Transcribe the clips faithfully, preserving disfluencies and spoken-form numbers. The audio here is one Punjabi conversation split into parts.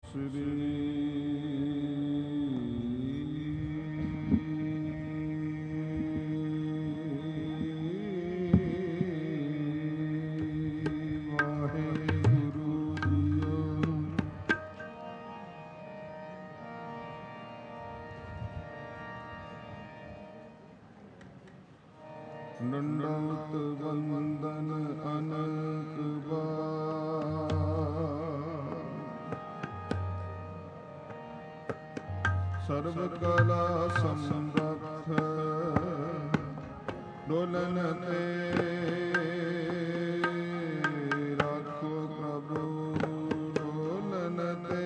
दंडवत वंदन अनंत बार। सर्व कला समरथ डोलन ते राखो प्रभु, डोलन ते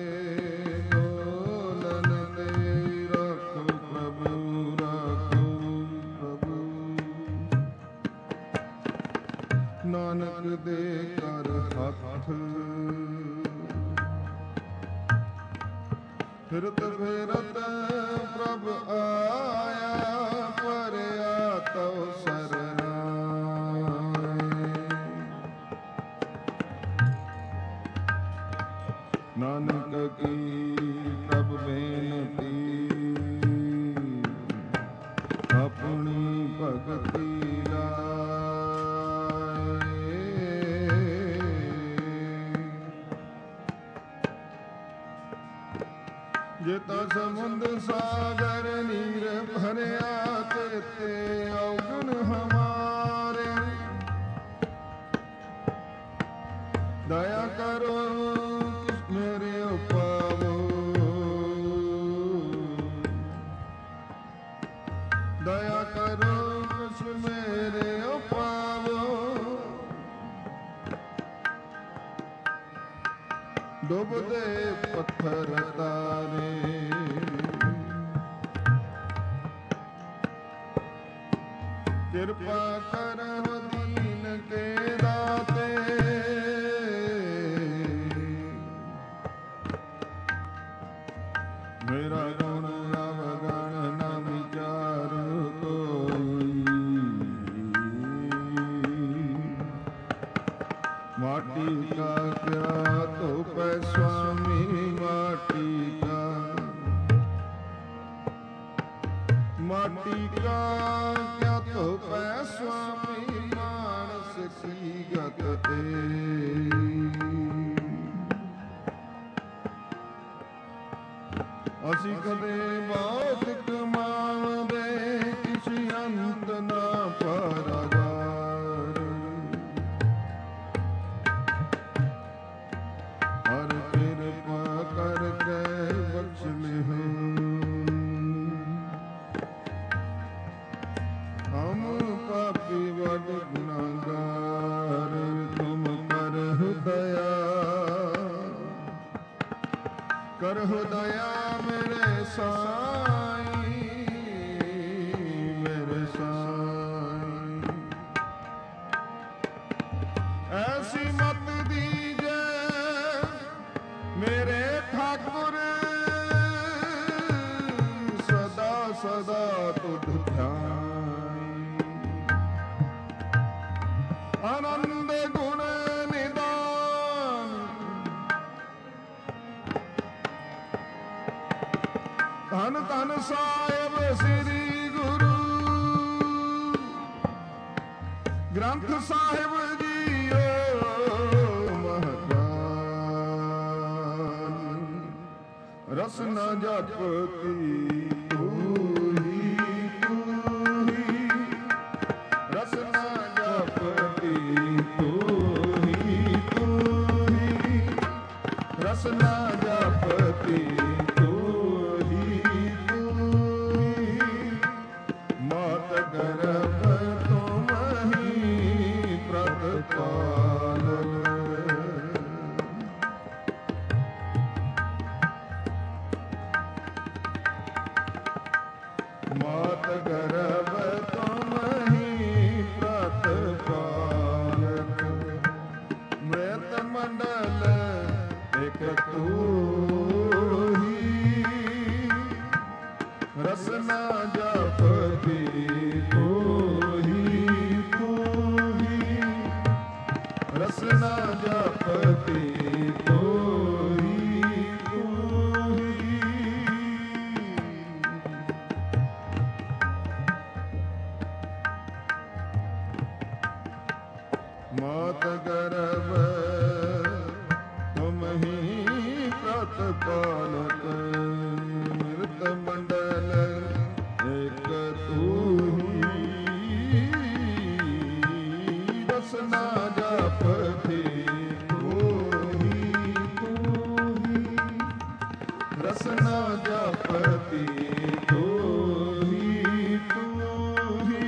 डोलन ते राखो प्रभु, राखो प्रभु। नानक दे कर हथ फिरत फिरत प्रभ आया, परया तो सरनाए। नानक की प्रभ बेनती अपनी भगति जेता समुंद सागर नीर भरया, तेते अवगुण हमारे। दया करो मेरे उपावो, दया करो कुछ मेरे उपावो। डूबदे पत्थर तारे कृपा करहु दीन के दाते। मेरा गुण अवगण न विचार कोई, माटी का क्या तो पै स्वामी, माटी का माटी का क्या तो पै स्वामी, मानस की गत असी कदे बहुत कमावदे, किसी अंत ना पारागार। हर कृपा करके बख्श लिहो, हम पापी बड़ गुनाहगार। तुम करहु दया, करहु दया मेरे साईं, मेरे साईं। ऐसी मत दीजे मेरे ठाकुर, सदा सदा तुध ध्यान। आनंद गुण निदान धन धन साहिब श्री गुरु ग्रंथ साहिब जीओ महकान। रसना जप की तू ही तू ही, रसना जप की तू ही तू ही, रसना जप की तू ही तू ही। मात गर्भ तुम ही प्रतिपालन, मात गर्भ तुम ही प्रतिपालक। मृत मंडल एक तू ही, रसना जप की तू ही तू ही, रसना जप की तू ही तू ਪ੍ਰਤਪਾਲਕ ਨਿਰਤ ਮੰਡਲ ਏਕ ਤੂਹੀ ਰਸਨਾ ਜਪਤੀ ਤੂਹੀ ਤੂਹੀ ਰਸਨਾ ਜਪਤੀ ਤੂਹੀ ਤੂਹੀ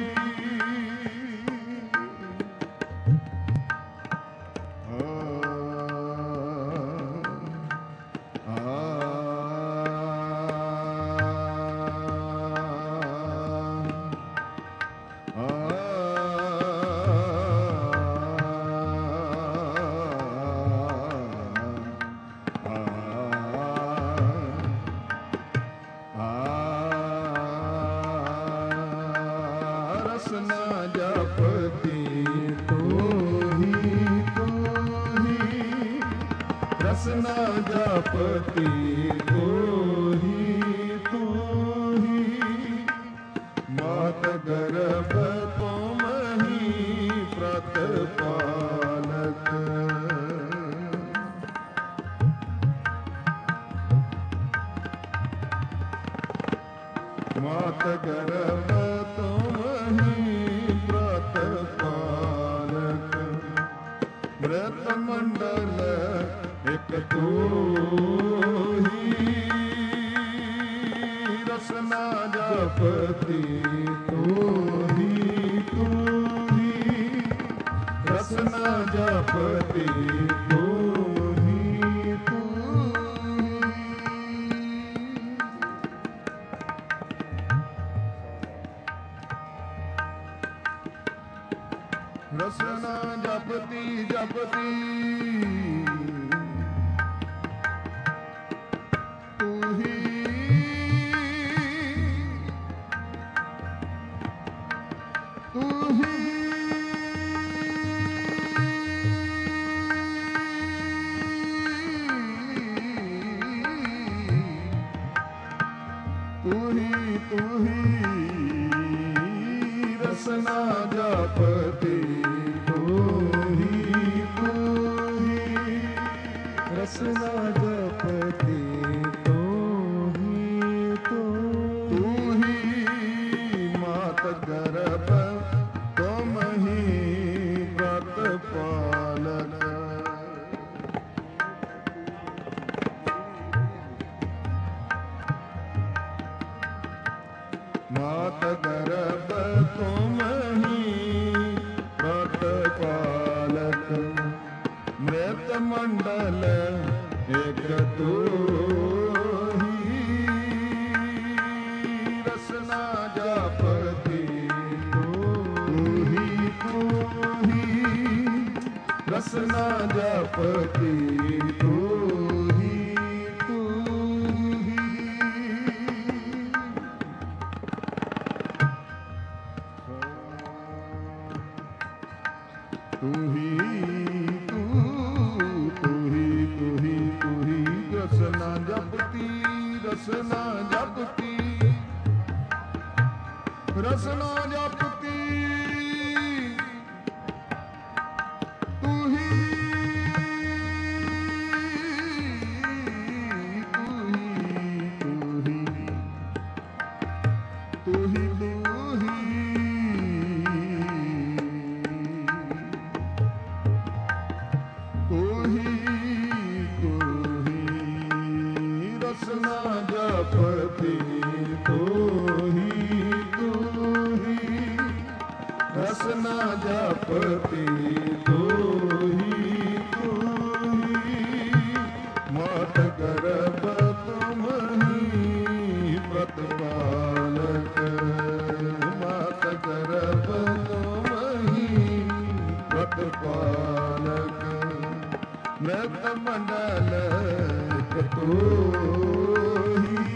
ਰਸਨਾ ਜਪਤੀ ਤੂਹੀ ਤੂਹੀ ਰਸਨਾ ਜਪਤੀ ਤੂਹੀ ਤੂਹੀ ਮਾਤ ਗਰਭ ਤੁਮਹੀ ਪ੍ਰਤਪਾਲਕ ਮਾਤ ਗਰਭ ਮ੍ਰਿਤ ਮੰਡਲ ਇਕ ਤੂਹੀ ਰਸਨਾ ਜਪਤੀ ਤੂਹੀ ਤੂਹੀ ਰਸਨਾ ਜਪਤੀ ਤੂਹੀ ਤੂਹੀ ਰਸਨਾ ਜਪਤੀ ਜਪਤੀ ਤੂਹੀ ਤੂਹੀ ਤੂਹੀ ਤੂਹੀ ਰਸਨਾ ਜਪਤੀ ਤੂਹੀ ਤੂਹੀ ਰਸਨਾ ਜਪਤੀ ਤੂਹੀ ਤੂਹੀ ਮਾਤ ਗਰਭ ਤੁਮਹੀ ਪ੍ਰਤਪਾਲਕ ਮਾਤ ਗਰਭ ਤੁਮਹੀ ਪ੍ਰਤਪਾਲਕ ਮ੍ਰਿਤ ਮੰਡਲ ਇਕ ਤੂਹੀ ਰਸਨਾ ਜਪਤੀ ਤੂਹੀ ਤੂਹੀ ਰਸਨਾ ਜਪਤੀ ਤੂਹੀ ਤੂਹੀ ਤੂਹੀ ਤੂੰ ਤੂਹੀ ਤੂਹੀ ਤੂਹੀ ਰਸਨਾ ਜਪਤੀ ਰਸਨਾ ਜਪਤੀ ਰਸਨਾ ਜਪਤੀ ਤੂਹੀ ਤੂਹੀ ਤੂਹੀ ਤੂਹੀ ਤੂਹੀ ਤੂਹੀ ਰਸਨਾ ਜਪਤੀ ਤੂਹੀ ਤੂਹੀ ਰਸਨਾ ਜਪਤੀ ਤੂਹੀ ਤੂਹੀ ਮਾਤ ਗਰਭ ਤੁਮਹੀ ਪ੍ਰਤਪਾਲਕ ਮਾਤ ਗਰਭ ਤੁਮਹੀ ਪ੍ਰਤਪਾਲਕ ਮ੍ਰਿਤ ਮੰਡਲ ਇਕ ਤੂਹੀ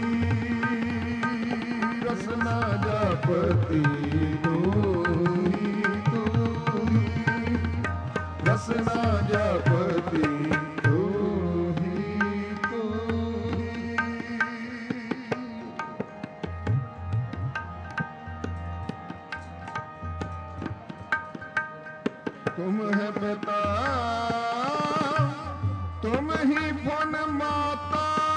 ਰਸਨਾ ਜਪਤੀ ਤੂਹੀ ਤੂਹੀ ਰਸਨਾ ਜਪਤੀ ਤੂਹੀ ਤੂਹੀ ਤੁਮ ਹੈ ਪਿਤਾ ਤੁਮ ਹੀ ਫਨ ਮਾਤਾ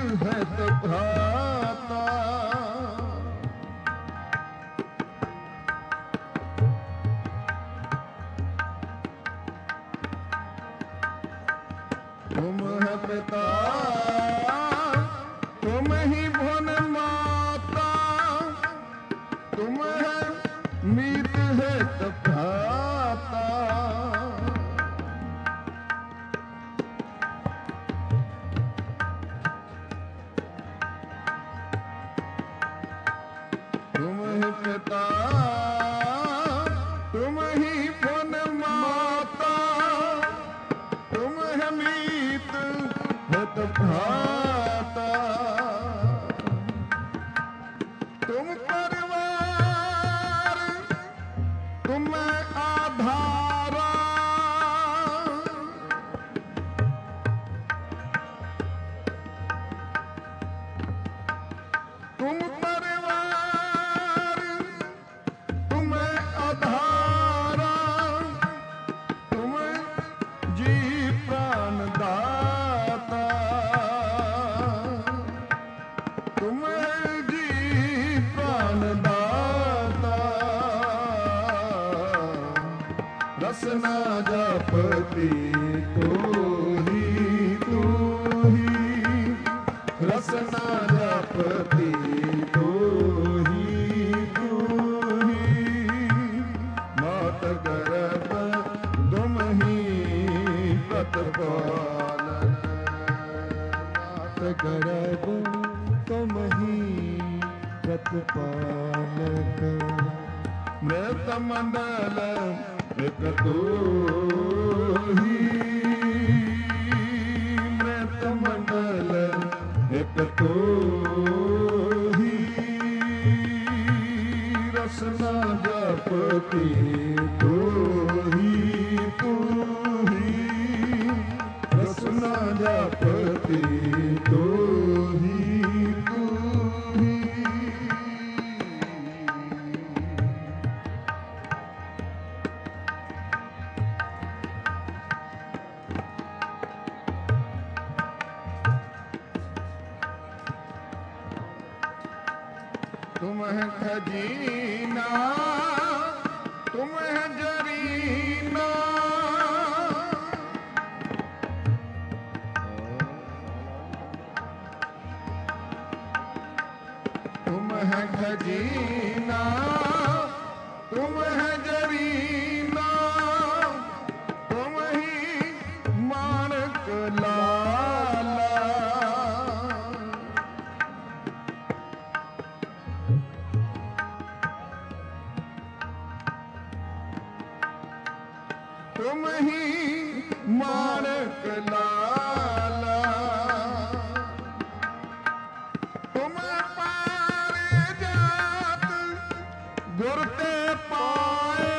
है तो भ्राता। तुम है पिता तुम ही भुवन माता, तुम है मीत है तो भ्राता। तुम ही पिता तुम ही भुवन माता, तुम है मीत है तो भ्राता। तुम परिवार तुम आधारा, तुम परिवार तुम आधारा, तुम जी प्राण दाता। तुम जी प्राण दाता, रसना जपति तू ही तू ही, रसना जपति तू ही तू ही। मात गर्भ तुम ही प्रतिपालन, मात गर्भ तुम ही प्रतिपालक। मृत मंडल एक तू ही, मृत मंडल एक तू ही। रसना जपति तू ही तू ही, रसना जपति तू ही तू ही। तुम है खजीना तुम है जरीना, तुम है खजीना तुम है जरीना, तुम ही माणक लाला। तुम ही माणक लाला, तुम पारे जात गुर ते पाए।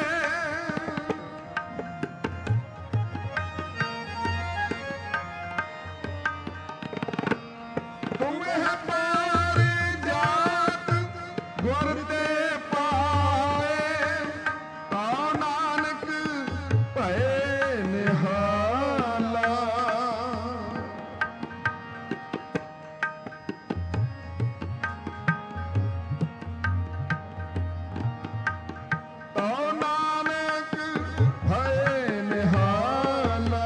तुम है पारे जात गुर ते पाए, ताऊ नानक भय निहाला। ताऊ नानक भय निहाला।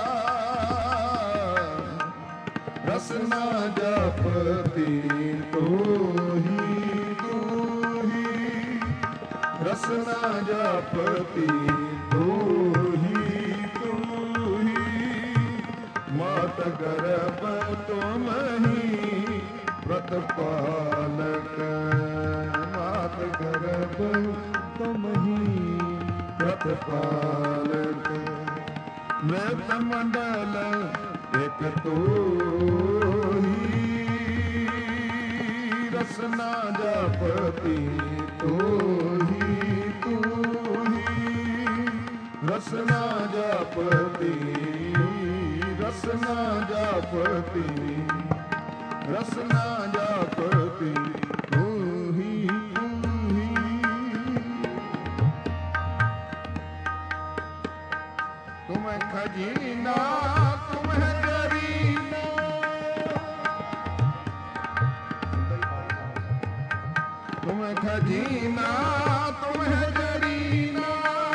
रसना जपति तू ही तू ही, रसना जपति तू ही तू ही। मात गर्भ तुम ही प्रतिपालक, मात गर्भ तुम ही प्रतिपालक। मृत मंडल एक तू ही, रसना जपति तू ही तू ही। रसना जपति रसना जपति रसना जपति तू ही तू ही। तुम खजीना तुम है जरीना, खजीना तुम है जरीना।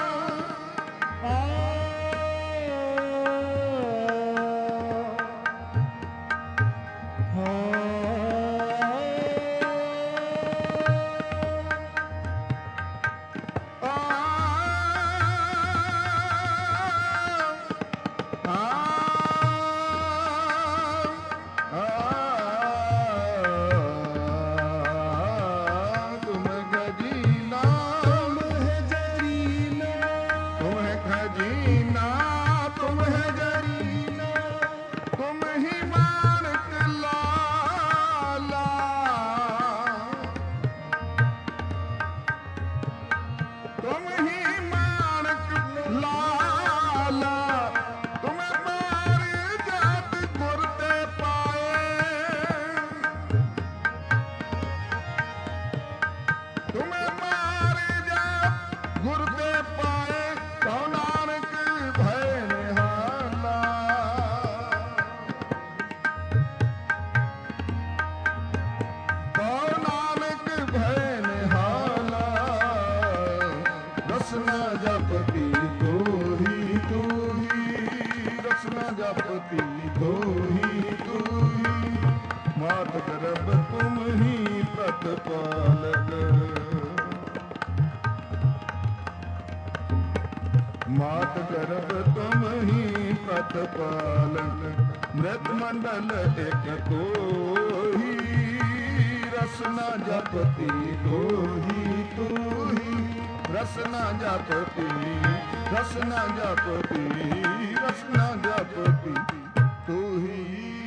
मात गर्भ तुम ही प्रतिपालक, मृत मंडल एक तोही, रसना जपति तोही तोही, रसना जपति रसना जपति रसना जपति तोही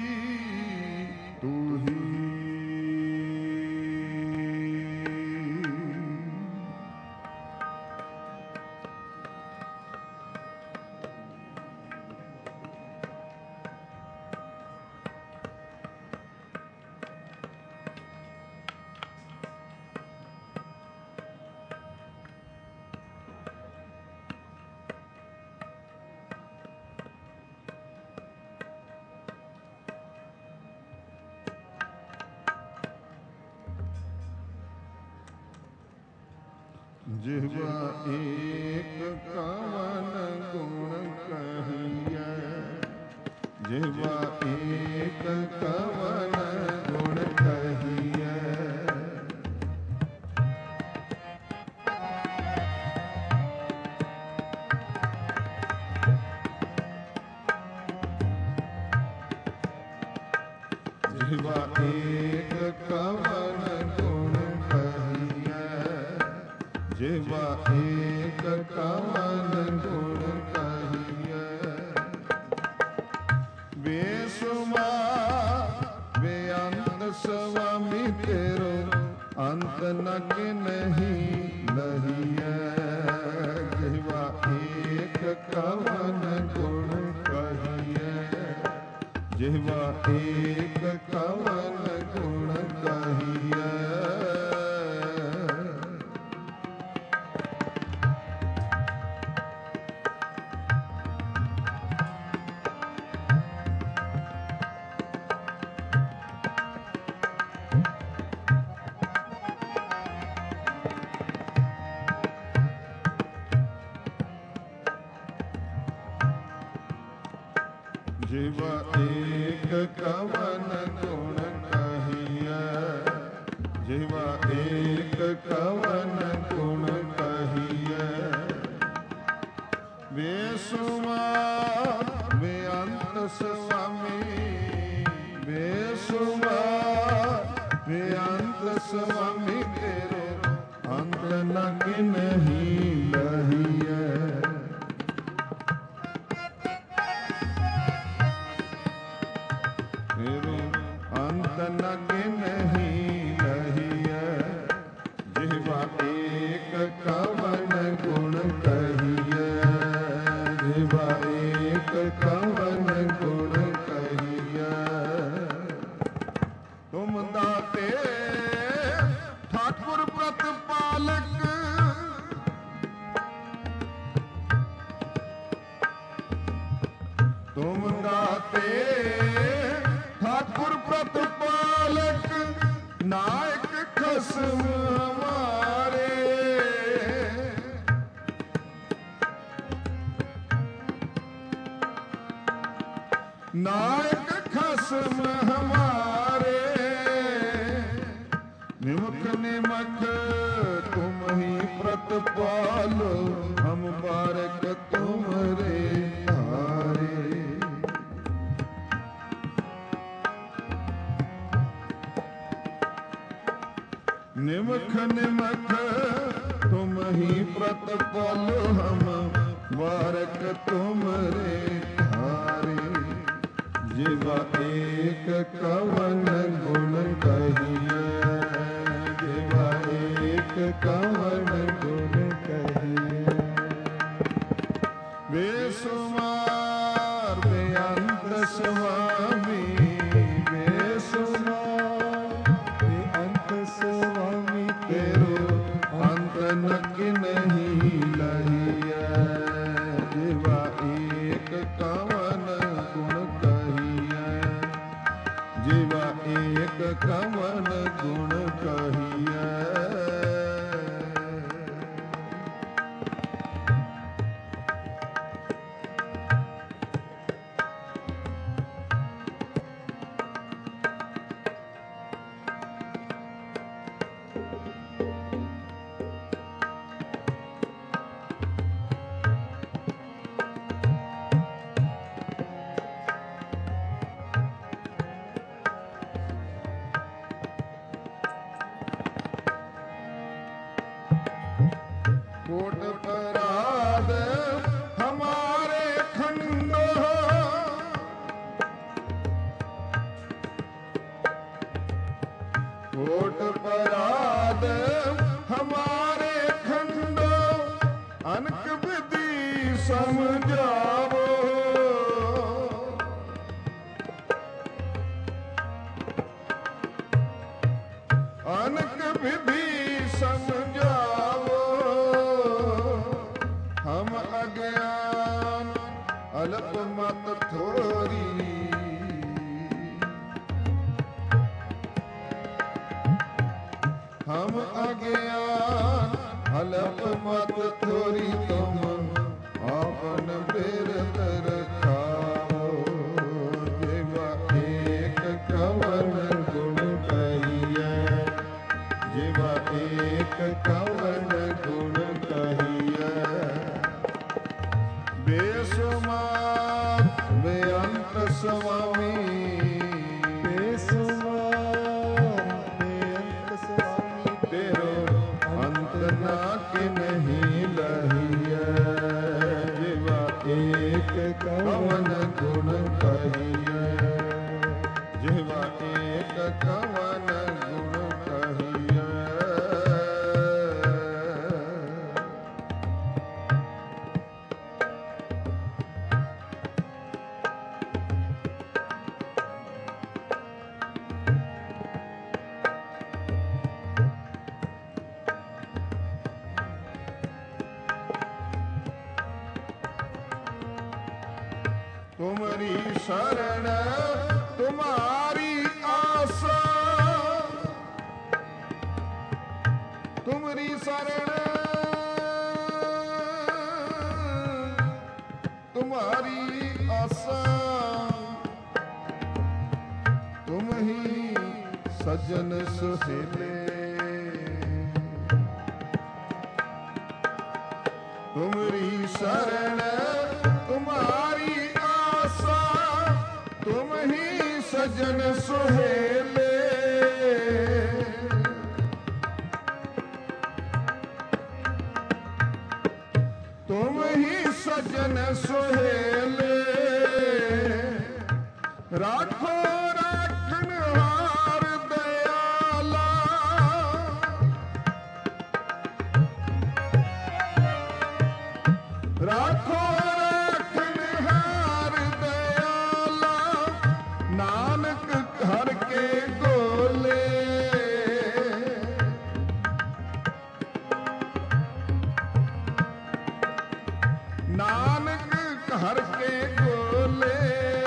तोही। जिह्वा एक कवन गुण कहिए, जिह्वा एक कवन गुण कहिए। जिह्वा एक कवन गुण कहिए, जिह्वा एक कवन गुण कहिए। बेसुमार बेअंत स्वामी तेरो, अंत न नहीं लहिए। जिह्वा एक कवन गुण कहिए, जिह्वा एक कवन गुण कहिए। जिह्वा एक कवन गुण कहिए, जिह्वा एक कवन गुण कहिए। बेसुमार बेअंत स्वामी, बेसुमार बेअंत स्वामी तेरो, अंत न नहीं लहिए। अंत नग नहीं लहिए। जिह्वा एक कवन गुण कहिए, जिह्वा एक कवन गुण कहिए। तुम दाते ठाकुर प्रतिपालक, तुम दाते ठाकुर प्रतिपालक, नायक खसम हमारा। नायक खसम हमारे, निमुख निमख तुम ही प्रतिपाल, हम बारक तुमरे हारे। निमख निमख तुम ही प्रतिपाल, हम बारक तुमरे हारे। जिवा एक कवन गुण कहिए, जिवा एक कवन गुण कहिए। बेसुमार बेअंत स्वामी, बेसुमार बेअंत स्वामी, तेरो अंत नक नहीं लहिया। जिवा एक कवन गुण कहिए, जिवा एक कवन गुण कहिए। कोट पराध हमारे खंडो, कोट पराध हमारे खंडो, अनक विधि समझावो। अनक विधि समझावो, हम अज्ञान अल्प मत थोरी। हम अज्ञान अल्प मत थोरी, तुम आपन बिरत रखाओ। जिवा एक कवन गुण कहिए, जिवा एक कवन गुण कहिए। बेसुमार बेअंत स्वामी, बेसुमार बेअंत स्वामी, तेरो अंत नाक नहीं लहिया। जिवा एक कवन गुण कहिए, जिवा एक कवन गुण कहिए। तुम्हारी शरण तुम्हारी आशा, तुम्हारी शरण तुम्हारी आशा, तुम ही सज्जन सुहेले। तुम्हारी शरण तुम्हारी आशा, तुम ही सज्जन सुहेले। तुम ही सज्जन सुहेले। राखो राखनहार दयाला, राखो राखनहार दयाला, नानक हर के गोले। नानक हर के गोले,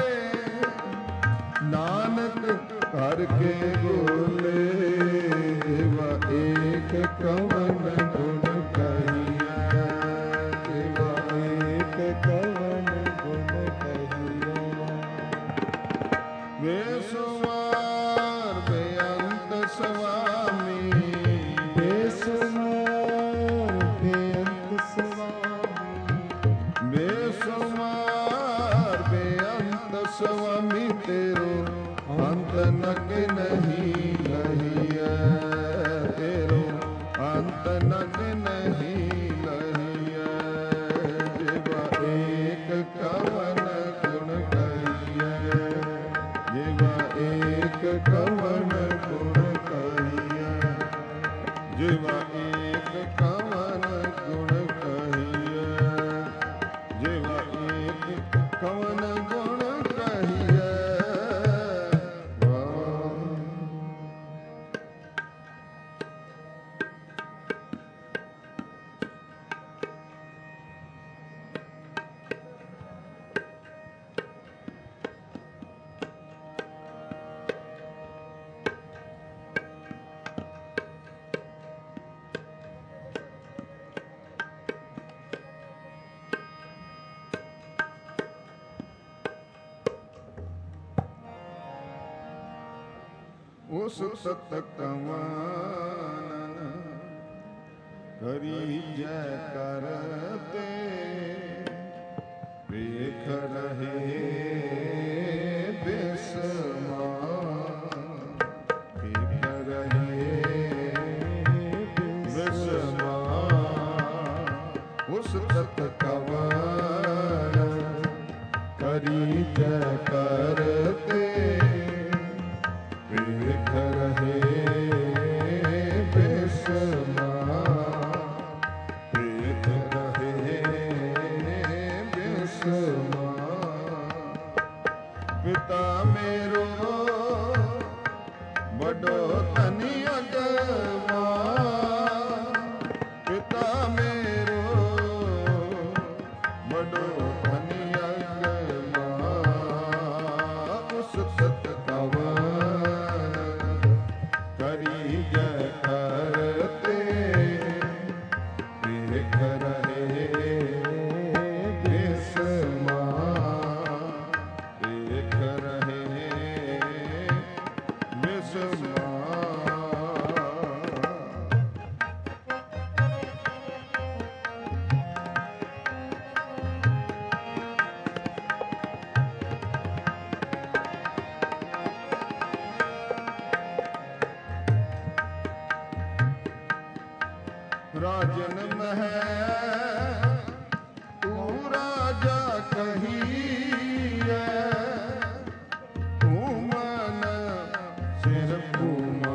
नानक हर के गोले। जिवा एक कवन गुण कहिए, जिवा एक कवन गुण कहिए। ਬੇਸੁਮਾਰ ਬੇਅੰਤ ਸੁਆਮੀ, ਬੇਸੁਮਾਰ ਬੇਅੰਤ ਸੁਆਮੀ, ਬੇਸੁਮਾਰ ਬੇਅੰਤ ਸੁਆਮੀ ਤੇਰੋ ਅੰਤ ਨਕ ਨਹੀਂ ਲਹੀਐ, ਤੇਰੋ ਅੰਤ ਨਕ ਨਹੀਂ ਲਹੀਐ। ਜਿਵਾ ਏਕ ਕਵਨ ਗੁਣ ਕਹੀਐ, ਜਿਵਾ ਏਕ ਕਵਨ ਗੁਣ ਕਹੀਐ, ਜਿਵਾ ਏਕ ਕਵਨ ਗੁਣ ਕਹੀਐ, ਜਿਵਾ ਏਕ ਕਵਨ ਗੁਣ ਕਹੀਐ। ਵਾਹ। ਉਸ ਸਤ ਕਵਾਨਨ ਕਰੀ ਜੈ ਕਰਤੇ, ਵੇਖ ਰਹੇ ਬਿਸਮਾਨ, ਵੇਖ ਰਹੇ ਬਿਸਮਾਨ। ਉਸ ਸਤ ਕਵਾਨਨ ਕਰੀ ਜੈ ਕਰਤੇ, ਵੇਖ ਰਹੇ ਬਿਸਮਾਨ, ਵੇਖ ਰਹੇ ਬਿਸਮਾਨ। ਪਿਤਾ ਮੇਰੋ ਬੜੋ ਧਨੀ ਅਗਮਾਨ, ਪਿਤਾ ਮੇਰੋ ਬੜੋ ਧਨੀ ਅਗਮਾਨ। ਉਸ ਸਤ ਕਵਾਨ ਕਰੀ ਜੈ ਕਰਤੇ, ਵੇਖ ਰਹੇ ਬਿਸਮਾਨ, ਵੇਖ ਰਹੇ ਰਾਜਨ ਮਹਿ ਤੂੰ ਰਾਜਾ ਕਹੀਐ, ਤੂੰ ਮਨ ਸਿਰ ਭੂਮਾ।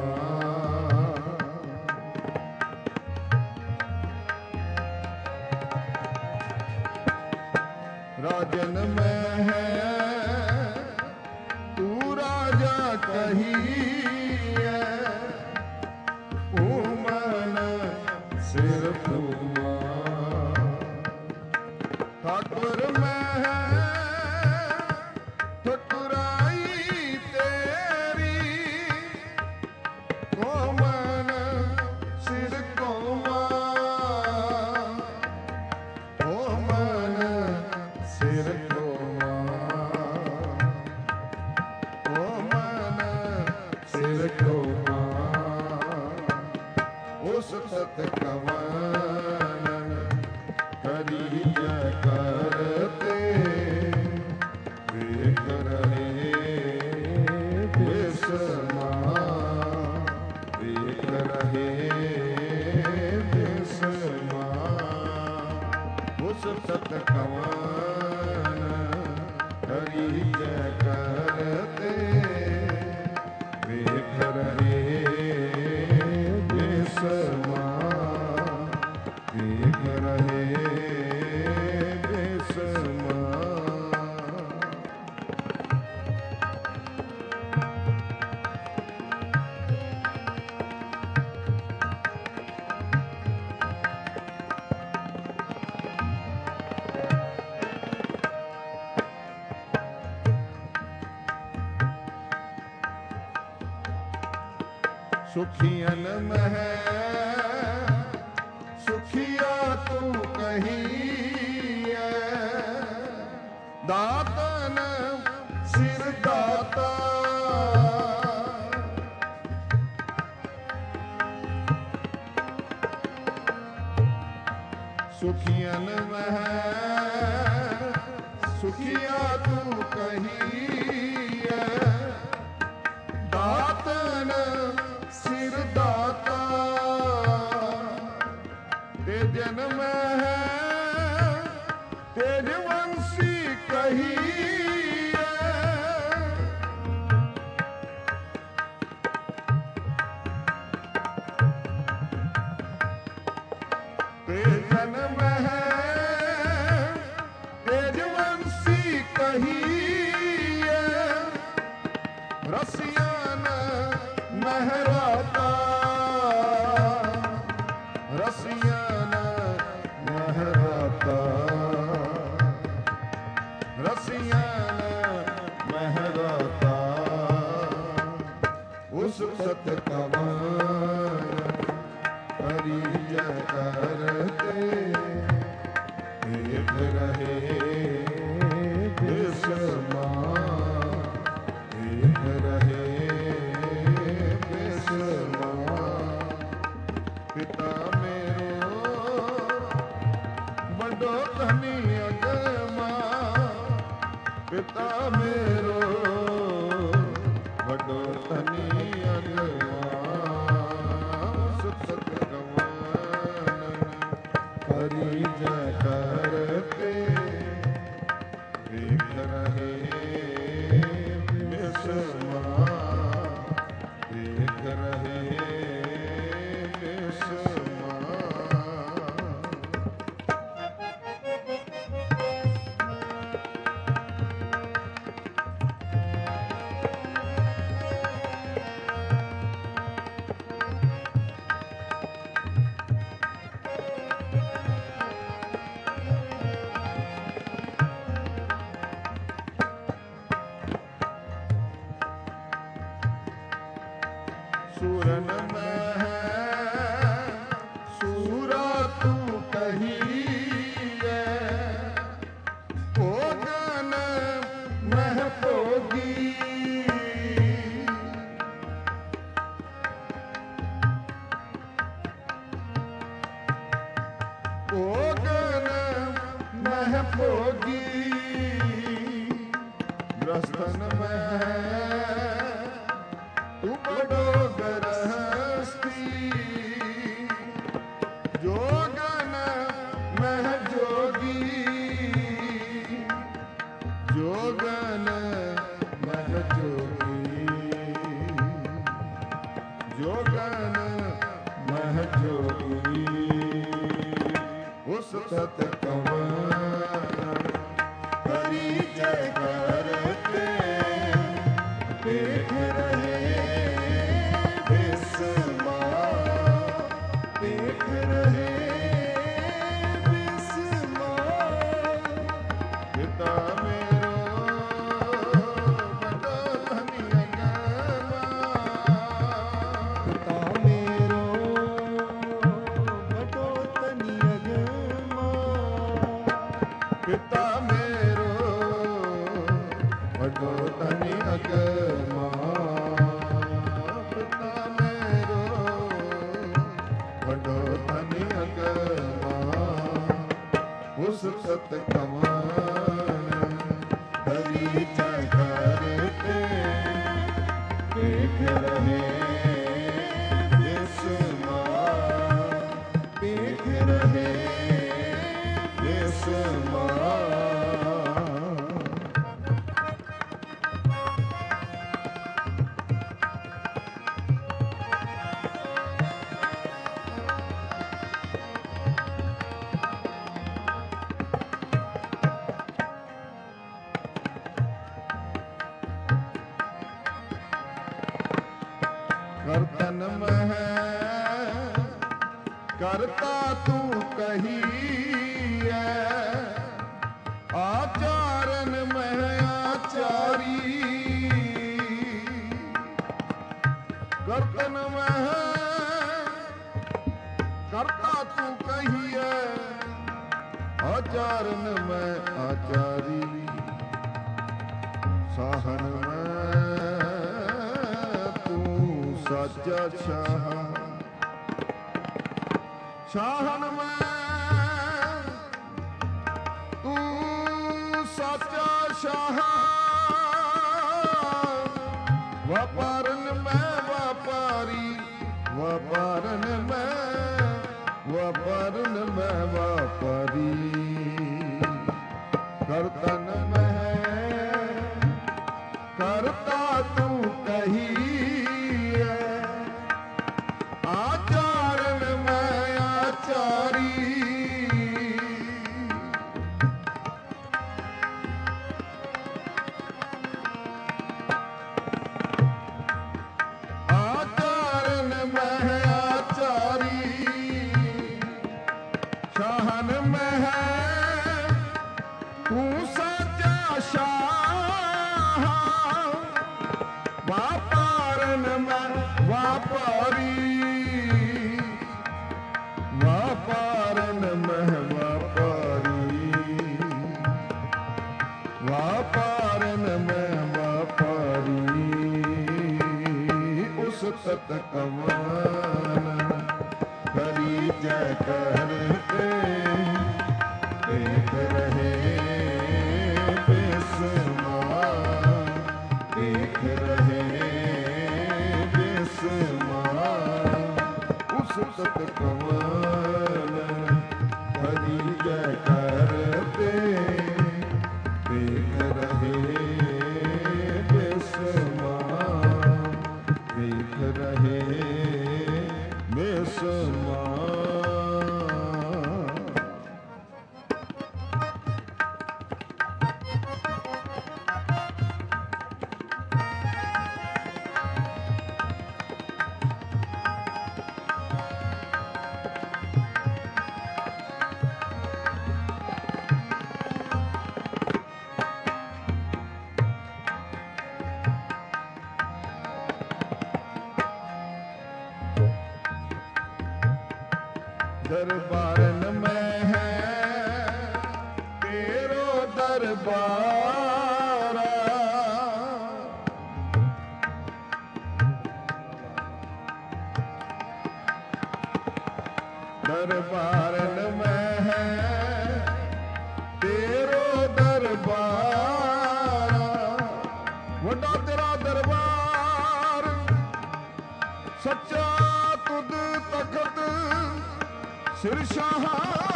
ਰਾਜਨ ਮਹਿ ਤੂੰ ਰਾਜਾ ਕਹੀਐ, ਤੂੰ ਮਨ ਸਿਰ ਭੂਮਾ। ਠਾਕੁਰ ਮਹਿ ਠਕੁਰਾਈ ਤੇਰੀ, ਕੋ ਮਨ ਸਿਰ ਕੋਮਾ, ਕੋ ਮਨ ਸਿਰ ਕੋਮਾ, ਕੋ ਮਨ ਸਿਰ ਕੋਮਾ। ਉਸ ਸਤ ਕਵਾਨਨ ਕਰੀ ਜੈ ਕਰਤੇ, ਵੇਖ ਰਹੇ ਬਿਸਮਾਨ, ਵੇਖ ਰਹੇ ਬਿਸਮਾਨ। ਉਸ ਸਤ ਕਵਾਨਨ ਕਰੀ ਜੈ ਕਰਤੇ, ਵੇਖ ਰਹੇ ਬਿਸਮਾਨ, ਵੇਖ ਰਹੇ ਬਿਸਮਾਨ। ਸੁਖੀਅਨ ਮਹਿ ਸੁਖੀਆ ਤੂੰ ਕਹੀਐ, ਦਾਤਨ ਸਿਰ ਦਾਤਾ ਸੁਖੀਅਨ ਮਹਿ ਸੁਖੀਆ ਤੂੰ ਕਹੀਐ ਦਾਤਨ ਸਿਰ ਦਾਤਾ ਤੇ ਜਨਮ ਹੈ ਤੇਜ ਵੰਸੀ ਕਹੀਐ ਤੇ ਜਨਮ ਹੈ ਤੇਜ ਵੰਸੀ ਕਹੀਐ ਰਸਿਆਨ ਮਹਿਰਾਤਾ ਰਸਿਆਨ ਮਹਿਰਾਤਾ ਰਸਿਆਨ ਮਹਿਰਾਤਾ ਉਸ ਸਤ ਕਮਾਨ ਹਰੀ ਜੈ ਕਰਤੇ ਏਕ ਰਹੇ ਬਿਸਮਾ ਏਕ ਰਹੇ ਬਿਸਮਾ ਪਿਤਾ ਮੇਰੋ ਵੱਡੋ ਧਨੀ ਅਗਮਾ ਪਿਤਾ ਮੇਰੋ ਵੱਡੋ ਧਨੀ ਅਗਮਾ ਸੁਤ ਸਤ ਗਵਾਨ ਹਰੀ ਜੈ ਕਰਤੇ ਵੇਖ ਰਹੇ ਬਿਸਮਾ ਵੇਖ ਰਹੇ ਬਿਸਮਾ ਸੂਰਨ ਮਹਿ ਸੂਰਾ ਤੂੰ ਕਹੀਐ ਭੋਗਨ ਮਹਿ ਭੋਗੀ ਭੋਗਨ ਮਹਿ ਭੋਗੀ ਗ੍ਰਸਤਨ ਮਹਿ ਤੂੰ ਬੜੋ ਗ੍ਰਹਸਤੀ ਜੋਗਨ ਮਹਿ ਜੋਗੀ ਜੋਗਨ ਮਹਿ ਜੋਗੀ ਜੋਗਨ ਮਹਿ ਜੋਗੀ ਉਸ ਸਤ ਕਮਾਨ ਹਰੀ ਜੈ ਕਰਤੇ ਵੇਖ ਰਹੇ ਬਿਸਮਾ ਵੇਖ ਰਹੇ ਬਿਸਮਾ ਪਿਤਾ ਮੇਰੋ ਵੱਡੋ ਧਨੀ ਅਗਮਾ ਪਿਤਾ ਮੇਰੋ ਵੱਡੋ ਧਨੀ ਅਗਮਾ ਪਿਤਾ ਮੇਰੋ ਵੱਡੋ ਧਨੀ ਅਗਮਾ ਪਿਤਾ ਮੇਰੋ ਵੱਡੋ ਧਨੀ ਅਗਮਾ ਉਸ ਸਤ ਕਮਾਨ ਹਰੀ ਜੈ ਕਰਤੇ ਵੇਖ ਰਹੇ ਬਿਸਮਾ ਵੇਖ ਰਹੇ ਬਿਸਮਾ ਕਰਤਨ ਮਹਿ ਕਰਤਾ ਤੂੰ ਕਹੀਐ ਆਚਾਰਨ ਮਹਿ ਆਚਾਰੀ ਕਰਤਨ ਮਹਿ ਕਰਤਾ ਤੂੰ ਕਹੀਐ ਆਚਾਰਨ ਮੈਂ ਆਚਾਰੀ ਸਾਹਨ ਮੈਂ ਤੂੰ ਸਾਚਾ ਸ਼ਾਹ ਸ਼ਾਹਨ ਮੈਂ ਤੂੰ ਸਾਚਾ ਸ਼ਾਹ ਵਪਾਰਨ ਮੈਂ ਵਪਾਰੀ ਵਪਾਰਨ ਮੈਂ ਵਪਾਰਨ ਮੈਂ ਵਪਾਰੀ ਕਰਤਨ ਮੈਂ ਕਰਤਾ ਤੂੰ ਕਹੀਐ ਆਚਾਰਨ ਮੈਂ ਆਚਾਰੀ ਸ਼ਾਹਨ ਮੈਂ ਤੂੰ ਸਾਚਾ ਸ਼ਾਹ ਵਾਪਾਰਨ ਮੈਂ ਵਾਪਾਰੀ ਵਾਪਾਰਨ ਮੈਂ ਵਾਪਾਰੀ ਵਾਪਾਰਨ ਮੈਂ ਵਾਪਾਰੀ ਉਸ ਸਤ ਕਮਾਨ ਕਰੀ ਜੈ ਕਰਤੇ ਦੇਖ ਰਹੇ ਬੇਸਮਾਨ ਦੇਖ ਰਹੇ ਬੇਸਮਾਨ ਉਸ ਸਤ ਕਮਾਨ ਕਰੀ ਜੈ ਕਰਤੇ ਦੇਖ ਰਹੇ ਬੇਸਮਾਨ ਦੇਖ ਰਹੇ ਬੇਸਮਾਨ दरबारन में है तेरो दरबार दरबारन में है तेरो दरबार वड्डा तेरा दरबार सच्चा तुद तखत सिर शाह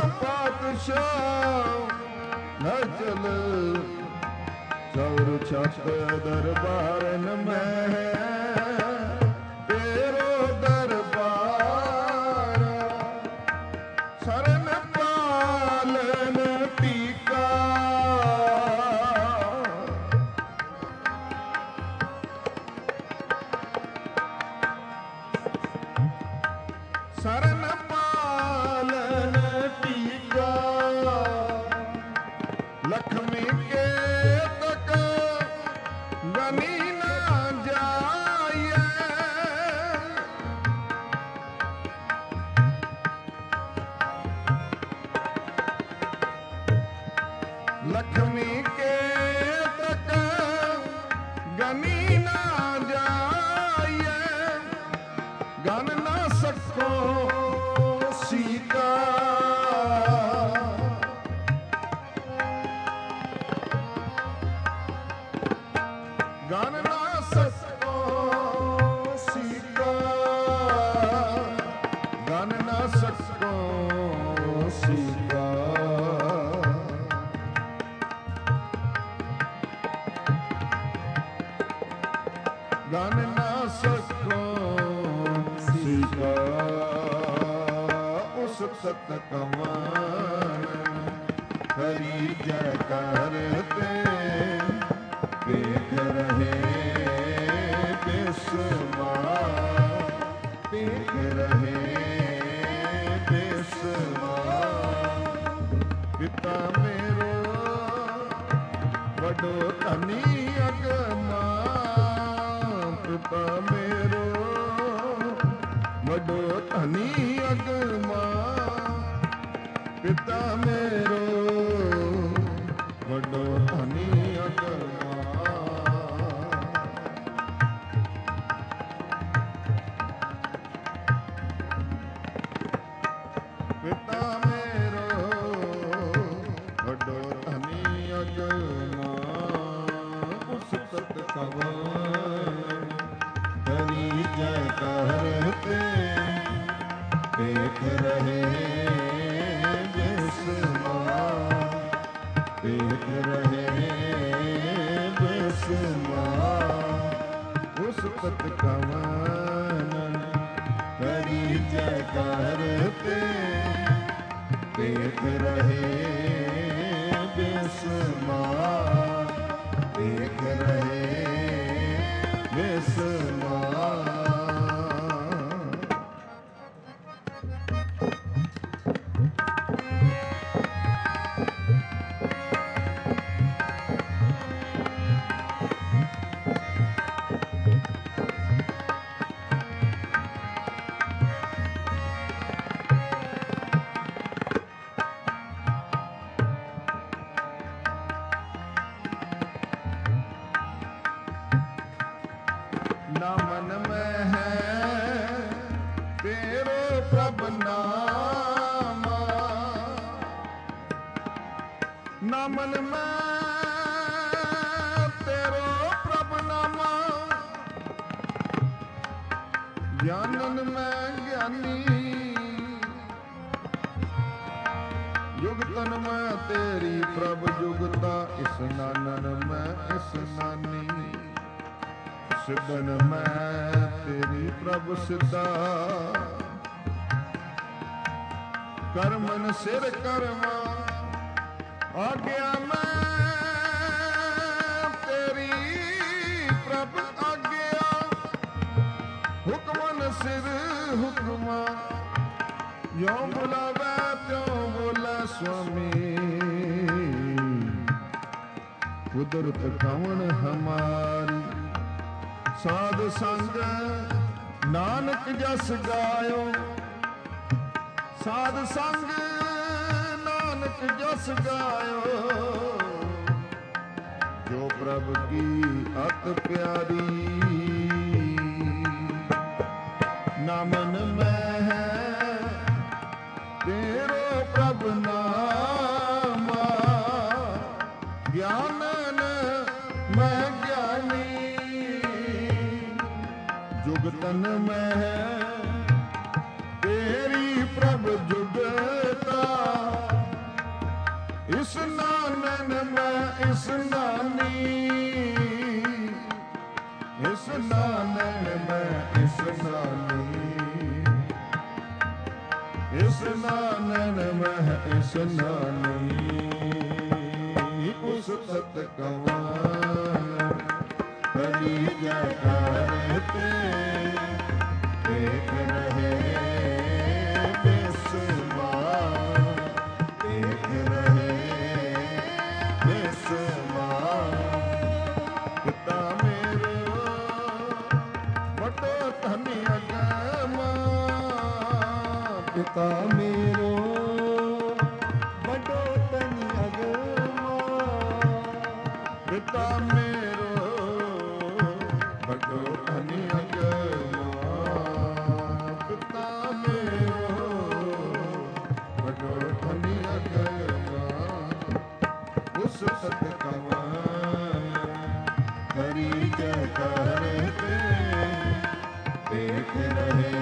पातशाह न चल चौर छत दरबारन में तेरो दरबार शरण पालन टीका शरण लक्ष्मी के तक गनी ना जाए लक्ष्मी के तक गनी ना जाए गन ना सको सीता गन ना सको सीता गन ना सको सीता गन ना सको सीता उस सत कमान करी जय करते देख रहे बेसुमार देख रहे बेसुमार पिता मेरो वडो धनी अगमा पिता मेरो वडो धनी अगमा पिता मेरो वडो धनी अगमा पिता मेरो वडो ਕਵਨ ਕਰੀ ਜੈ ਕਰਤੇ ਦੇਖ ਰਹੇ ਬਿਸਮਾਰ ਦੇਖ ਰਹੇ ਬਿਸਮਾਰ ਉਸ ਪਤ ਕਵਨ ਕਰੀ ਜੈ ਕਰਤੇ ਦੇਖ ਰਹੇ ਬਿਸਮਾਰ ਦੇਖ ਰਹੇ ਬਿਸਮਾਰ ਨਾ ਮਨ ਮੈਂ ਹੈ ਤੇਰੋ ਪ੍ਰਭ ਨਾਮਾ ਨਾ ਮਨ ਮੈਂ ਤੇਰੋ ਪ੍ਰਭ ਨਾਮਾ ਗਿਆਨਨ ਮੈਂ ਗਿਆਨੀ ਜੁਗਤਨ ਮੈਂ ਤੇਰੀ ਪ੍ਰਭ ਜੁਗਤਾ ਇਸਨਾਨਨ ਮੈਂ ਇਸਨਾਨੀ ਸਿੱਧਨ ਮੈਂ ਤੇਰੀ ਪ੍ਰਭ ਸਿੱਧਾ ਕਰਮਨ ਸਿਰ ਕਰਮਾ ਆਗਿਆ ਮੈਂ ਤੇਰੀ ਪ੍ਰਭ ਆਗਿਆ ਹੁਕਮਨ ਸਿਰ ਹੁਕਮਾ ਯੋ ਬੁਲਾਵੇ ਤਿਉ ਬੋਲੇ ਸੁਆਮੀ ਕੁਦਰਤ ਕਵਣ ਹਮਾਰੀ ਸਾਧ ਸੰਗ ਨਾਨਕ ਜਸ ਗਾਇਓ ਸਾਧ ਸੰਗ ਨਾਨਕ ਜਸ ਗਾਇਓ ਜੋ ਪ੍ਰਭ ਕੀ ਅਤ ਪਿਆਰੀ ਨਾ ਮਨ ਮੈਂ ਹੈ ਤੇਰੋ ਪ੍ਰਭ ਨਾਮਾ ਗਿਆਨਨ ਮੈਂ ਗਿਆਨੀ ਜੁਗਤਨ ਮੈਂ ਤੇਰੀ ਪ੍ਰਭ ਜੁਗਤਾ ਇਸ ਨਾਨਨ ਮੈਂ ਇਸ ਨਾਨੀ ਇਸ ਨਾਨਨ ਮੈਂ ਇਸ ਨਾਨੀ ਇਸ ਨਾਨਨ ਮੈਂ ਇਸ ਨਾਨੀ ਉਸ ਸਤ ਕਵਨ ਕਰੀ ਜੈ ਕਰਤੇ ਦੇਖ ਰਹੇ ਬਿਸਮਾਰ ਦੇਖ ਰਹੇ ਬਿਸਮਾਰ ਪਿਤਾ ਮੇਰੇ ਵੱਡੋ ਧਨੀ ਅਗਮਾ ਪਿਤਾ ਮੇਰੋ ਵੱਡੋ ਤਨੀ ਅਗਮਾ ਪਿਤਾ ਮੇਰੋ ਵੱਡੋ ਧਨੀ ਅਗਮਾ ਪਿਤਾ ਮੇਰੋ ਵੱਡੋ ਧਨੀ ਅਗਮਾ ਉਸ ਸਤ ਕਵਨ ਕਰੀ ਜੈ ਕਰਤੇ ਦੇਖ ਰਹੇ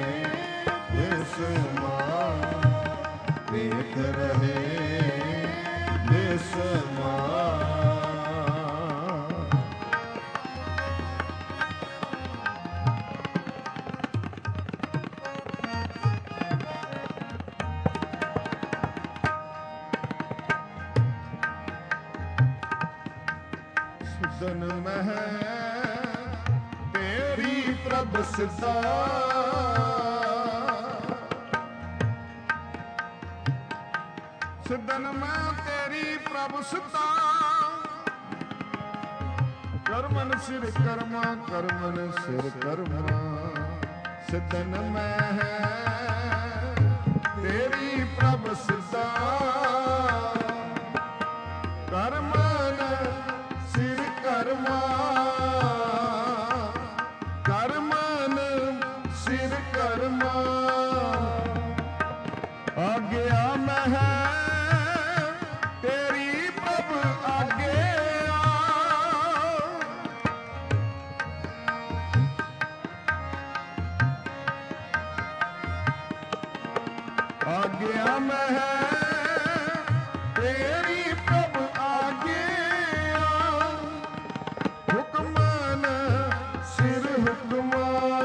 ਬਿਸਮਾਰ ਦੇਖ ਰਹੇ ਬਿਸਮਾਰ ਸੁਦਨ ਮਹਿ ਤੇਰੀ ਪ੍ਰਭ ਸਿੱਧਾ ਸਿੱਧਨ ਮੈਂ ਤੇਰੀ ਪ੍ਰਭ ਸਿੱਧਾ ਕਰਮਨ ਸਿਰ ਕਰਮਾ ਕਰਮਨ ਸਿਰ ਕਰਮਾ ਸਿੱਧਨ ਮੈਂ ਤੇਰੀ ਪ੍ਰਭ ਸਿੱਧਾ ਕਰਮਨ ਸਿਰ ਕਰਮਾ ਕਰਮਨ ਸਿਰ ਕਰਮਾ ਆਗਿਆ ਮਹਿ ਤੇਰੀ ਪ੍ਰਭ ਆਗਿਆ ਆਗਿਆ ਮੈਂ ਤੇਰੀ ਪ੍ਰਭ ਆਗਿਆ, ਹੁਕਮਨ ਸਿਰ ਹੁਕਮਾ,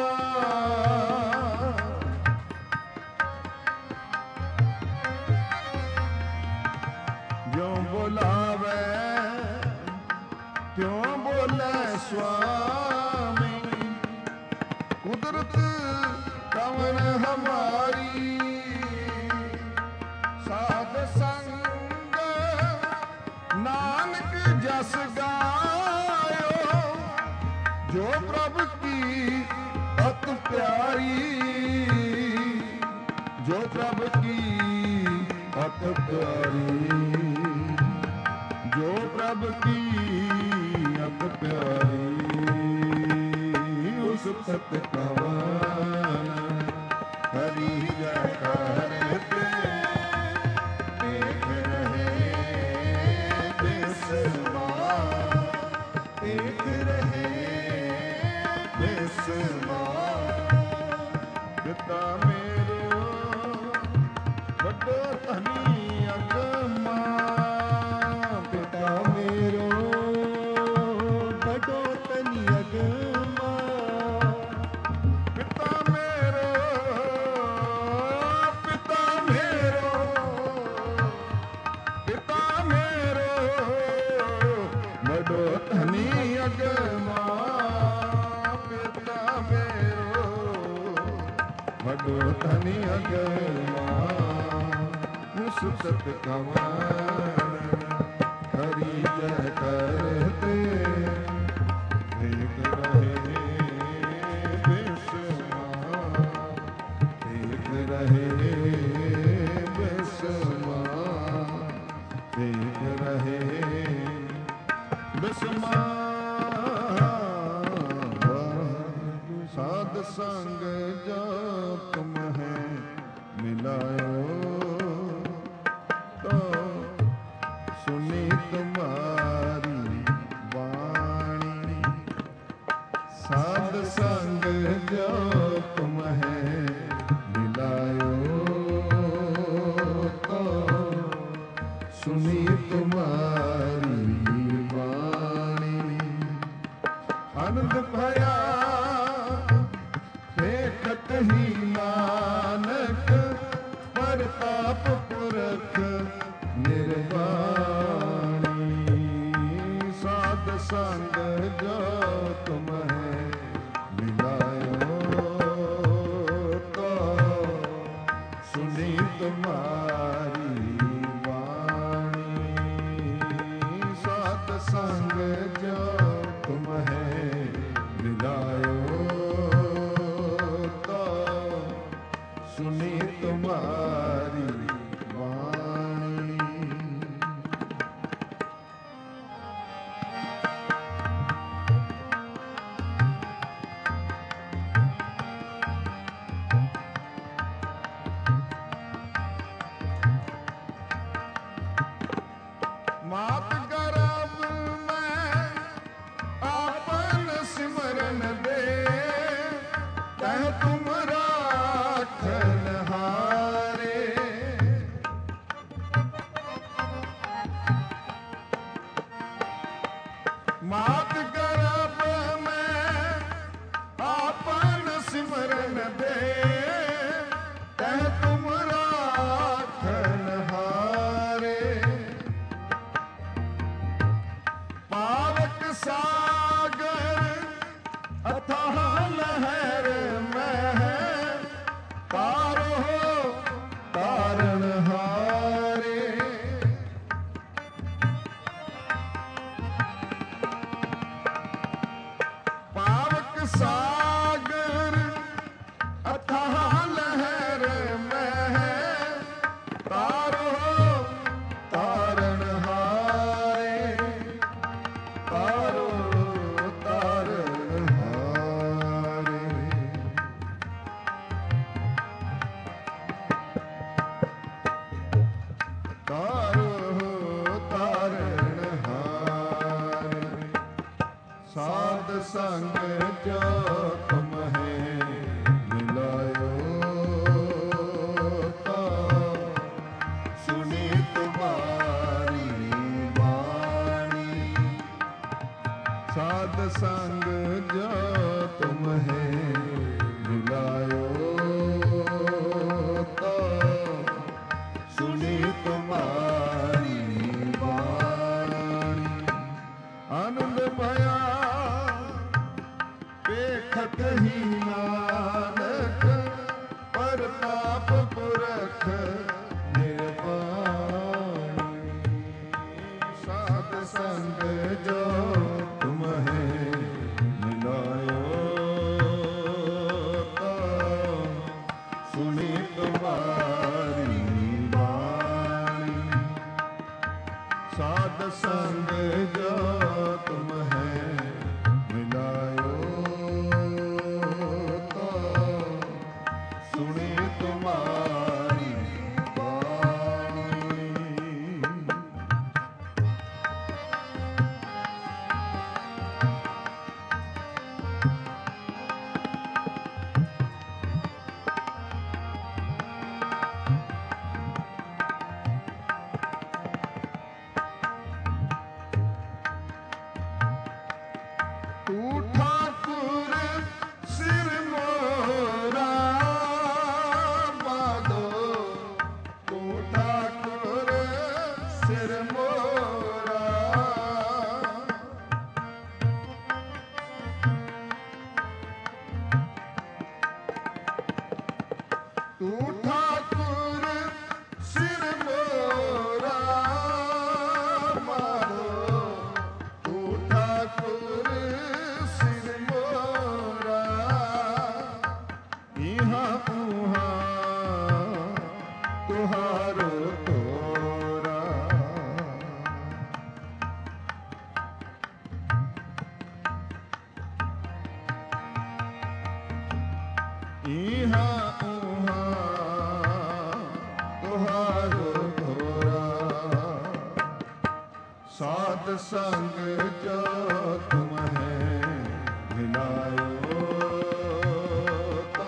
ਜੋ ਬੁਲਾਵੇ ਤਿਉ ਬੋਲੇ ਸੁਆਮੀ, ਕੁਦਰਤ ਕਵਨ ਹਮਾਰੀ, ਸਾਧ ਸੰਗ ਨਾਨਕ ਜਸ ਗਾਇਓ, ਜੋ ਪ੍ਰਭ ਕੀ ਅਤ ਪਿਆਰੀ, ਜੋ ਪ੍ਰਭ ਕੀ ਅਤ ਪਿਆਰੀ, ਜੋ ਪ੍ਰਭ ਕੀ ਅਤ ਪਿਆਰੀ, ਉਸ ਸਤ ਕਵਨ ਹਰੀ ਜੈ ਕਰਤੇ, ਦੇਖ ਰਹੇ ਬਿਸਮਾ, ਦੇਖ ਰਹੇ ਬਿਸਮਾ, ਪਿਤਾ ਮੇਰੋ ਵੱਡੋ ਧਨੀ ਅਗਮਾ, ਪਿਤਾ ਮੇਰੋ ਵੱਡੋ ਧਨੀ ਅਗਮਾ, ਪਿਤਾ ਮੇਰੋ, ਪਿਤਾ ਮੇਰੋ, ਪਿਤਾ ਮੇਰੋ ਵੱਡੋ ਧਨੀ ਅਗਮਾ, ਪਿਤਾ ਮੇਰੋ ਵੱਡੋ ਧਨੀ ਅਗਮਾ, ਉਸ ਸਤ ਕਵਨ ਹਰੀ ਜੈ ਕਰਤੇ, ਦੇਖ ਰਹੇ ਬਿਸਮਾ, ਦੇਖ ਰਹੇ ਬਿਸਮਾ, ਦੇਖ ਰਹੇ ਬਿਸਮਾ, ਸਾਧ ਸੰਗ ਜੋ ਤੁਮ ਹੈ ਮਿਲਾਇਓ, ਤੋ ਸੁਨੀ ਤੁਮਾਰੀ ਬਾਣੀ, ਸਾਧ ਸੰਗ ਜੋ ਤੁਮ ਹੈ ਮਿਲਾਇਓ, ਤੋ ਸੁਨੀ ਤੁਮਾਰੀ ਬਾਣੀ, ਆਨੰਦ ਭਇਆ ਦੇਖਤ ਹੀ ਨਾਨਕ, ਪਰਤਾਪ ਪੁਰਖ ਨਿਰਵਾਣੀ, ਸਾਧ ਸੰਗ ਜੋ ਤੁਮ ਹੈ ਮਿਲਾਇਓ, ਤੋ ਸੁਨੀ ਤੁਮਾਰੀ ਬਾਣੀ, ਸਾਧ ਸੰਗ ਜੋ ਤੁਮ ਹੈ ਮਿਲਾਇਓ, ਤੋ ਸੁਨੀ ਤੁਮਾਰੀ ਬਾਣੀ। ਮਾਤ ਗਰਭ ਮੈਂ ਆਪਨ ਸਿਮਰਨ ਦੇ, ਤਹ ਤੁਮ ਰਾਖਨ ਹਾਰੇ, ਮਾਤ ਗਰਭ ਮੈਂ ਆਪਨ ਸਿਮਰਨ ਦੇ, ਤਹ ਤੁਮ ਰਾਖਨ ਹਾਰੇ, ਪਾਵਕ ਸਾਗਰ ਅਥਾਹ ਲਹਿਰ ਮਹਿ, ਤਾਰੋ ਤਾਰਨ ਹਾਰੇ, ਪਾਵਕ ਸਾਗਰ ਅਥਾਹ ਲਹਿਰ ਮਹਿ, ਤਾਰੋ ਤਾਰਨ ਹਾਰੇ, ਤਾਰੋ ਤਾਰਨ ਹਾਰੇ, ਤਾਰੋ ਤਾਰਨ ਹਾਰੇ, ਸਾਧ ਸੰਗ ਜੋ ਤੁਮ ਹੈ ਮਿਲਾਇਓ, ਤਾ जो तुम्हें मिलायो तो सुनी तुम्हारी वाणी। आनंद भया पेखत ही नानक परताप पुरख निर्वाणी। साध संग जो तुम्हें मिलायो तो सुनी तुम्हारी वाणी। साध संग जो तुम्हें मिलायो तो सुनी तुम्हारी वाणी। तू ठाकुर सिर मोरा बादो, तू ठाकुर सिर मोरा। तू ठाकुर सिर मोरा बादो, तू ठाकुर सिर मोरा। इहाँ उहाँ तुहारो तोरा। इहाँ उहाँ तुहारो तोरा। साध संग जो तुम्हें मिलायो तो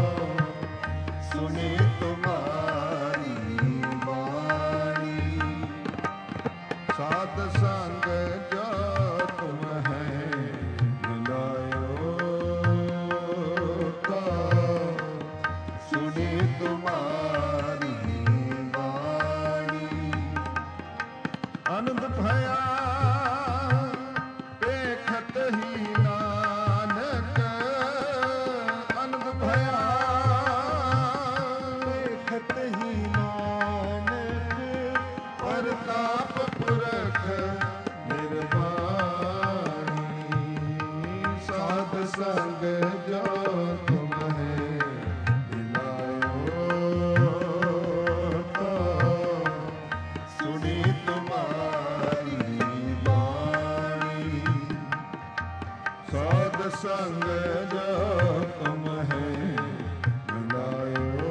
सुनी तुम्हारी वाणी। साध संग जो तुम्हें मिलायो तो सुनी तुम्हारी वाणी। आनंद भया पेखत ही नानक। आनंद भया पेखत ही नानक परताप पुरख निर्वाणी। साध संग जो तुम्हें मिलायो तो सुनी तुम्हारी वाणी। साध संग जो तुम्हें मिलायो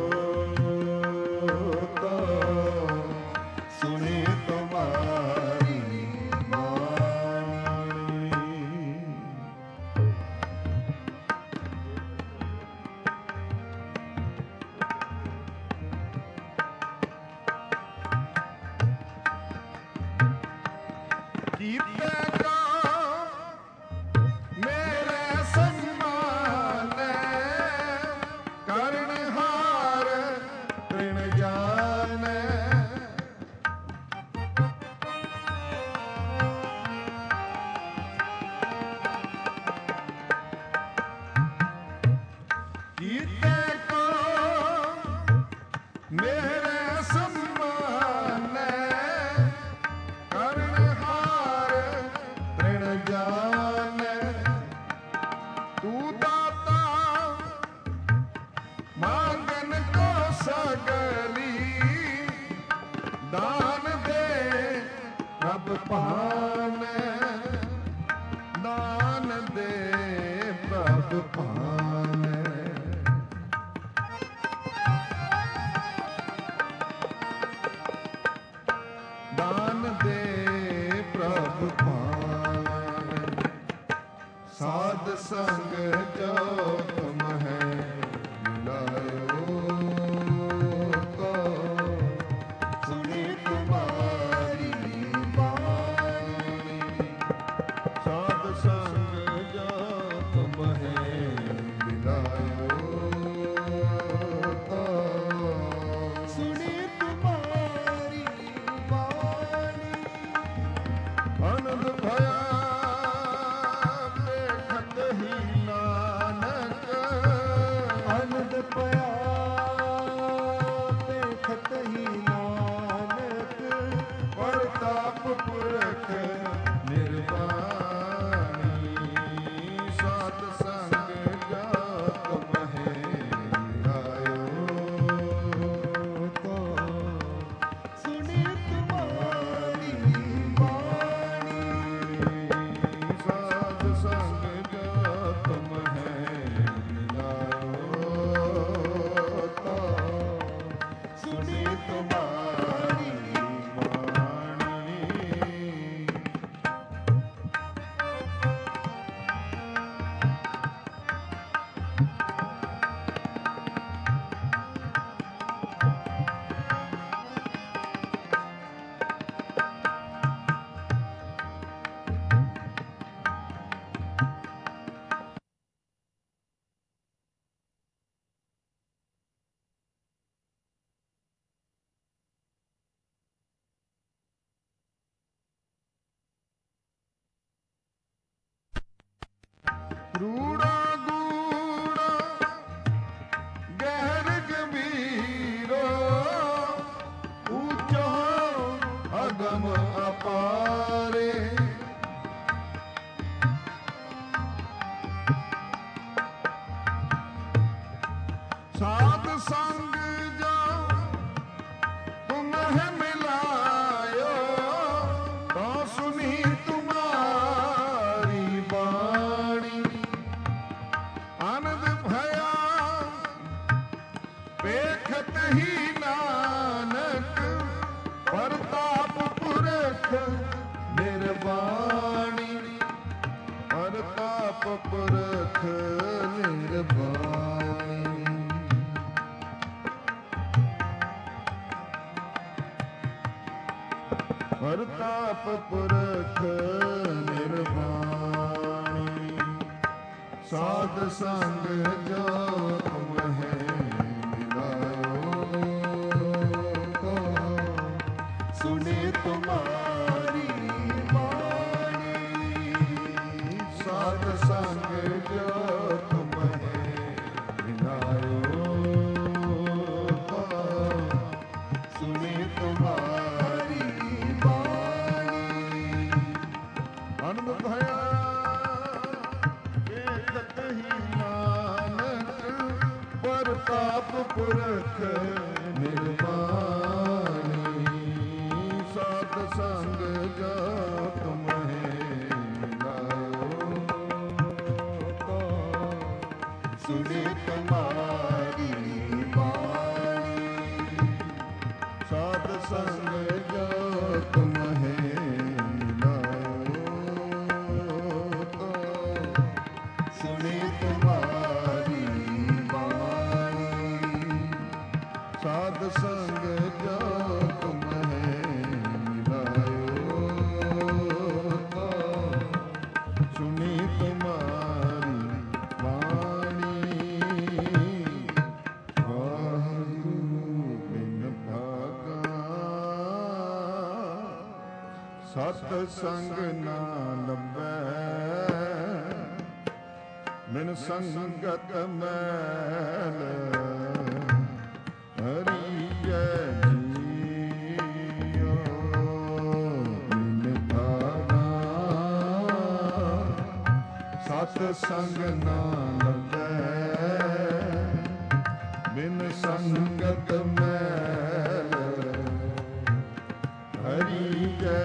तो सुनी तुम्हारी वाणी। कीर्तन का मेरे सम्मान कर्णहार तृण जान। कीर्तन को मेरे सम्मान कर्णहार तृण जान। तू दाता मांगन को सगली दान दे प्रभ पान। दान दे प्रभ पान। दान दे प्रभ पान। साध संग जो तुम्हें मिलायो तो सुनी तुम्हारी वाणी। साध संग जो ਰੂੜਾ ਗੂੜਾ ਗਹਿਰ ਗੰਭੀਰੋ ਉੱਚਾ ਅਗਮ ਅਪਾਰੇ ਸਾਧ ਸੰਗ ਜੋ ਤੁਮਹਿ ਮਿਲਾਇਓ ਤਾਂ ਸੁਨੀ ਤੁਮਾਰੀ ਬਾਣੀ ਆਨੰਦ ਭਇਆ ਵੇਖਤ ਹੀ ਨਾਨਕ ਪਰਤਾਪ ਪੁਰਖ ਨਿਰਵਾਣੀ ਪਰਤਾਪ ਪੁਰਖ ਨਿਰਵਾਣੀ ਪਰਤਾਪ ਪੁਰਖ ਨਿਰਵਾਣੀ ਸਾਧ ਸੰਗ ਜੋ ਤੁਮਹਿ ਮਿਲਾਇਓ ਸੁਨੇ ਤੁਮਾਰੀ ਬਾਣੀ ਸਾਧ ਸੰਗ ਜੋ ਤੁਮਹਿ ਮਿਲਾਇਓ ਸੁਨੇ ਤੁਮਾਰੀ ਆਨੰਦ ਭਇਆ ਵੇਖਤ ਹੀ ਨਾਨਕ ਪਰਤਾਪ ਪੁਰਖ ਨਿਰਵਾਣੀ ਸਾਧ ਸੰਗ ਜੋ ਤੁਮਹਿ ਮਿਲਾਇਓ ਸੁਨੇ ਤੁਮਾਰੀ ਬਾਣੀ ਸਾਧ ਸੰਗ ਜੋ ਤੁਮਹਿ ਸੁਨੇ ਤੁਮਾਰੀ ਬਾਣੀ ਸਾਧ ਸੰਗ ਜੋ ਤੁਮਹਿ ਮਿਲਾਇਓ ਸੁਨੀ ਤੁਮਾਰੀ ਬਾਣੀ ਵਾਹਿਗੁਰੂ ਬਿਨ ਭਾਗਾ ਸਤ ਸੰਗ ਨਾ ਲੱਭੈ ਬਿਨ ਸੰਗਤ ਮੈਲ ਹਰੀ ਜੈ ਜੀਓ ਬਿਨ ਭਾਗਾ ਸਤ ਸੰਗ ਨਾ ਲੱਭੈ ਬਿਨ ਸੰਗਤ ਮੈਲ ਹਰੀ ਜੈ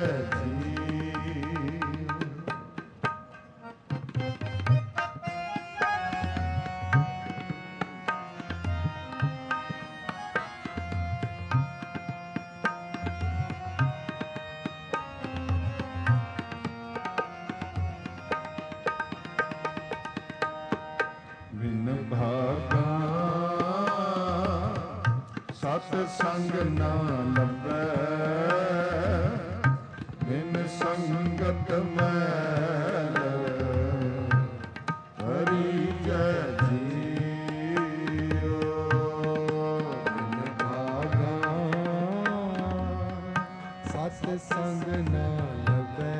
ਸਤ ਸੰਗ ਨਾ ਲੱਭੈ ਬਿਨ ਸੰਗਤ ਮੈਲ ਹਰੀ ਜੈ ਜੀਓ ਬਿਨ ਭਾਗਾ ਸਤ ਸੰਗ ਨਾ ਲੱਭੈ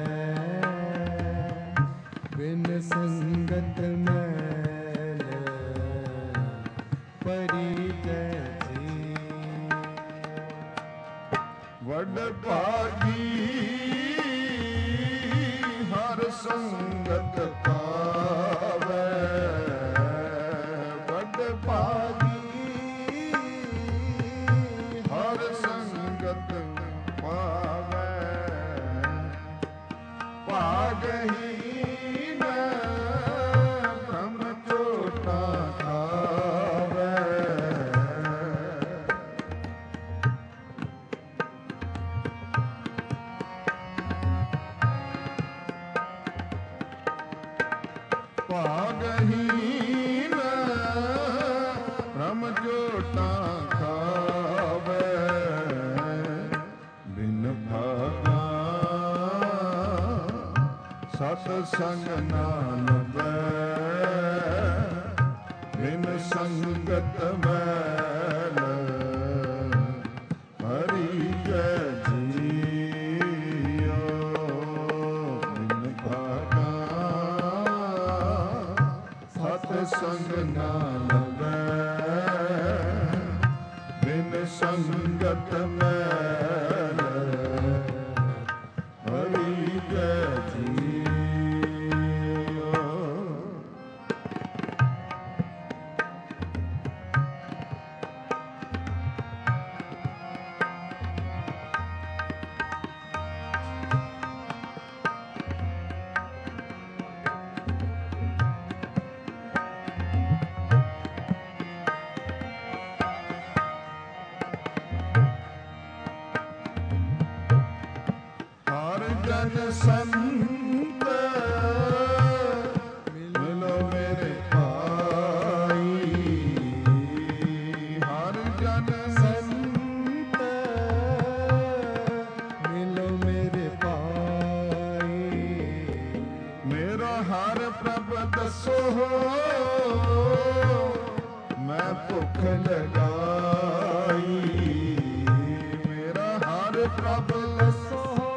ਬਿਨ ਸੰਗਤ ਮੈਲ ਪਰੀ ਜੈ ਵਡ ਭਾਗੀ ਹਰ ਸੰਗਤ ਪਾਵੈ ਵਡ ਭਾਗੀ ਹਰ ਸੰਗਤ ਪਾਵੈ ਭਾਗਹੀਨ ਬ੍ਰਹਮ ਝੋਟਾ ਖਾਵੈ ਭਾਗਹੀਨ ਬ੍ਰਹਮ ਝੋਟਾ ਖਾਵੈ ਬਿਨ ਭਾਗਾ ਸਤ ਸੰਗ ਨਾ ਲੱਭੈ ਬਿਨ ਸੰਗਤ ਮੈਲ ਹਰੀ ਜੈ ਜੀਓ ਬਿਨ ਭਾਗਾ ਸੰਗ ਨਾ ਲਵੈ ਬਿਨ ਸੰਗਤ ਮੈਲ ਹਰੀ ਜੈ ਜੀਓ। ਜਨ ਸੰਤ ਮਿਲੋ ਮੇਰੇ ਭਾਈ, ਹਰ ਜਨ ਸੰਤ ਮਿਲੋ ਮੇਰੇ ਭਾਈ। ਮੇਰਾ ਹਰ ਪ੍ਰਭ ਦੱਸੋ ਮੈਂ ਭੁੱਖ ਲਗਾਈ, ਮੇਰਾ ਹਰ ਪ੍ਰਭ ਦੱਸੋ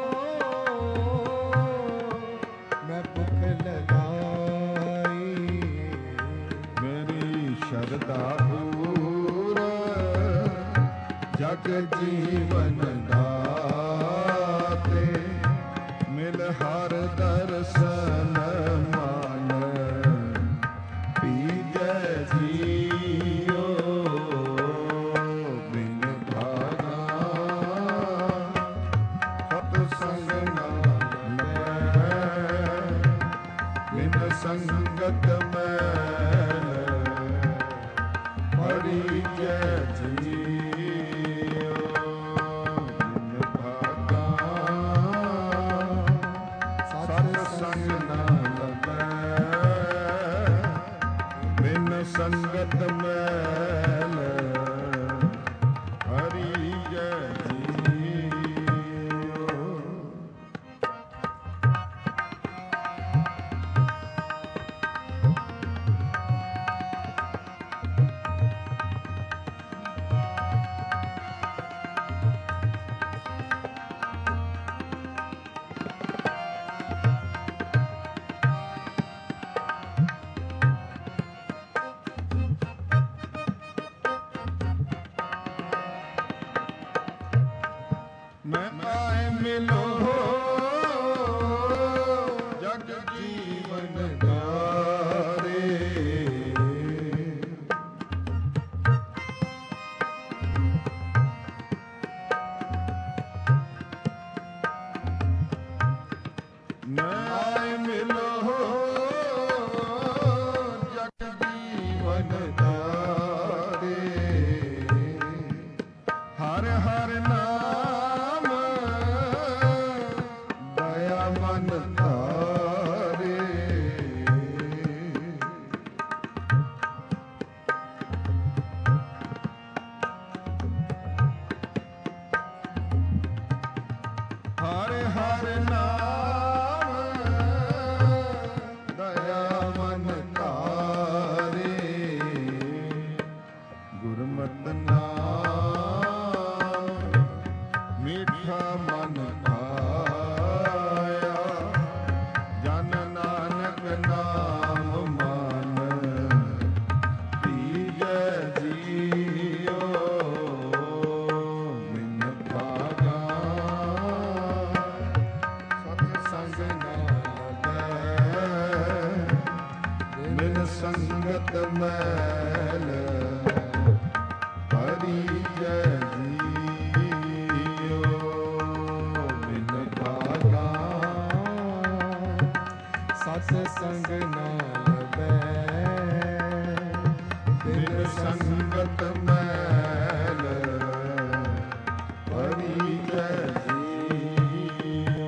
ਸ਼ਰਧਾ ਪੂਰ ਜਗ ਜੀਵਨ ਦਾਤੇ, ਮਿਲ ਹਰ ਦਰਸ਼ਨ ਮਾਨ ਪੀਜੈ ਜੀਓ। ਬਿਨ ਭਾਗਾ ਸਤ ਸੰਗ ਨਾਲ ਮੈਂ, ਬਿਨ ਸੰਗਤ ਮੈਂ ਹਰੀ ਜੈ ਜੀਓ। ਬਿਨ ਭਾਗਾ ਸਤ ਸੰਗ ਨਾ ਲਵੈ ਬਿਨ ਸੰਗਤ ਮੈਲ ਹਰੀ ਜੈ ਜੀਓ। ਮੈਂ ਆਏ ਮਿਲੋ ਜਗ ਜੀਵਨ ਦਾਰੇ, ਮੈਂ ਆਏ ਮਿਲੋ ਜਗ ਜੀਵਨ ਦਾਰੇ, ਹਰ ਹਰ ਨਾਮ ਦਇਆ ਮਨ ਧਾਰੇ, ਹਰ ਹਰ ਨਾਮ ਦਇਆ ਮਨ ਧਾਰੇ, ਗੁਰਮਤਿ ਨਾਮ ਮਿੱਠਾ ਮਨ ਭਾਇਆ, ਜਨ ਨਾਨਕ ਨਾਮ ਮਨ ਪੀਜੈ ਜੀਓ। ਬਿਨ ਭਾਗਾ ਸਤ ਸੰਗ ਨਾ ਲਵੈ ਬਿਨ ਸੰਗਤ ਮੈਲ ਹਰੀ ਜੈ ਜੀਓ। ਬਿਨ ਭਾਗਾ ਸਤ ਸੰਗ ਨਾ ਲਵੈ ਬਿਨ ਸੰਗਤ ਮੈਲ ਹਰੀ ਜੈ ਜੀਓ।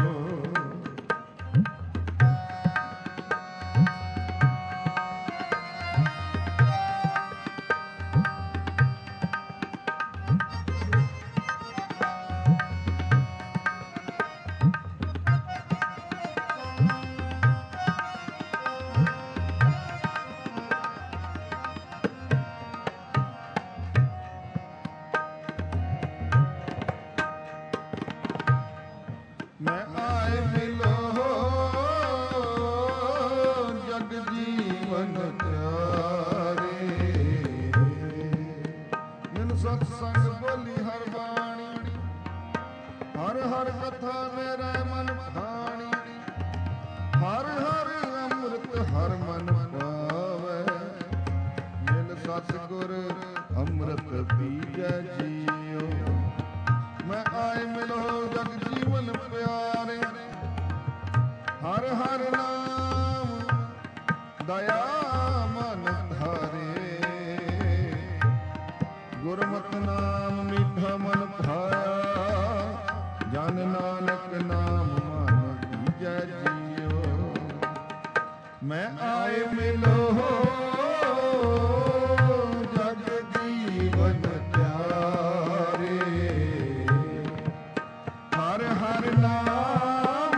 ਮੈਂ ਆਏ ਮਿਲੋ ਜਗ ਜੀਵਨ ਧਿਆਰੇ, ਸਤਿਗੁਰ ਅੰਮ੍ਰਿਤ ਪੀਜੈ ਜੀਓ। ਮੈਂ ਆਏ ਮਿਲੋ ਜਗ ਜੀਵਨ ਪਿਆਰੇ, ਹਰ ਹਰ ਨਾਮ ਦਇਆ ਮਨ ਧਾਰੇ। ਗੁਰਮਤਿ ਨਾਮ ਮੀਠਾ ਮਨ ਭਾਇਆ, ਜਨ ਨਾਨਕ ਨਾਮ ਮਨ ਪੀਜੈ ਜੀਓ। ਮੈਂ ਆਏ ਮਿਲੋ ਜਗ ਜੀਵਨ ਪਿਆਰੇ, ਹਰ ਹਰ ਨਾਮ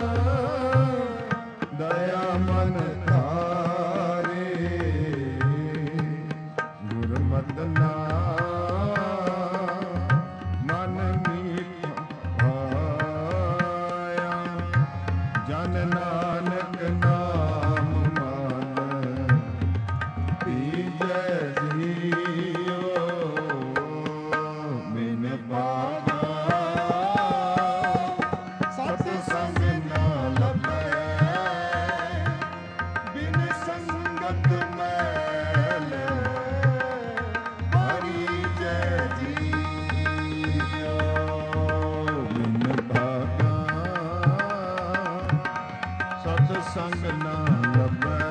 ਦਇਆ ਮਨ ਧਾਰੇ। ਗੁਰਮਤਿ ਨਾਮ ਮਨ ਮੀਠਾ ਭਾਇਆ, ਜਨ ਨਾਨਕ ਨਾਮ ਮਨ ਪੀਜੈ ਜੀਓ। ਬਿਨ ਬਾਬਾ ਸਤ ਸੰਗ ਨਾ ਲੱਭੈ, ਬਿਨ ਸੰਗਤ ਮੈਲ ਪਰੀਜੈ ਜੀਓ। ਬਿਨ ਬਾਬਾ ਸਤ ਸੰਗ ਨਾ ਲੱਭੈ,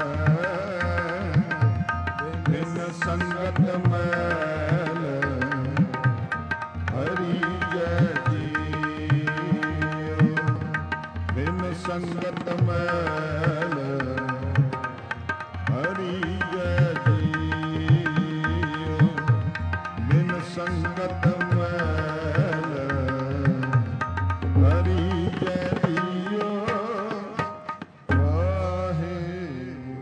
ਬਿਨ ਸੰਗਤ ਮੈਲ ਹਰੀਜੈ ਜੀਓ। ਬਿਨ ਸੰਗਤ ਮੈਲ ਹਰੀਜੈ ਜੀਓ। ਬਿਨ ਸੰਗਤ ਮੈਲ ਹਰੀਜੈ ਜੀਓ। ਵਾਹਿਗੁਰੂ।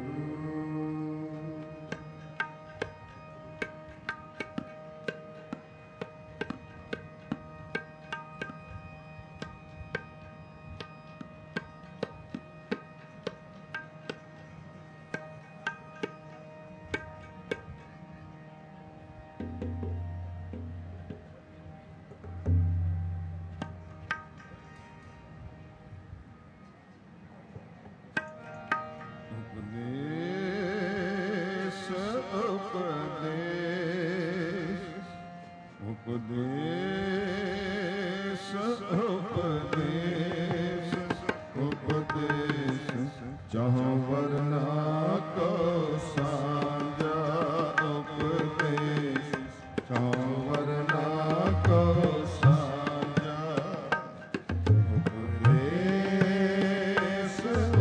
ਉਪਦੇਸ਼ ਉਪਦੇਸ਼ ਉਪਦੇਸ਼ ਉਪਦੇਸ਼ ਉਪਦੇਸ਼ ਚਾਹੁ ਵਰਨਾ ਕੋ ਸਾਂਝਾ। ਉਪਦੇਸ਼ ਚਾਹੁ ਵਰਨਾ ਕੋ ਸਾਂਝਾ। ਉਪਦੇਸ਼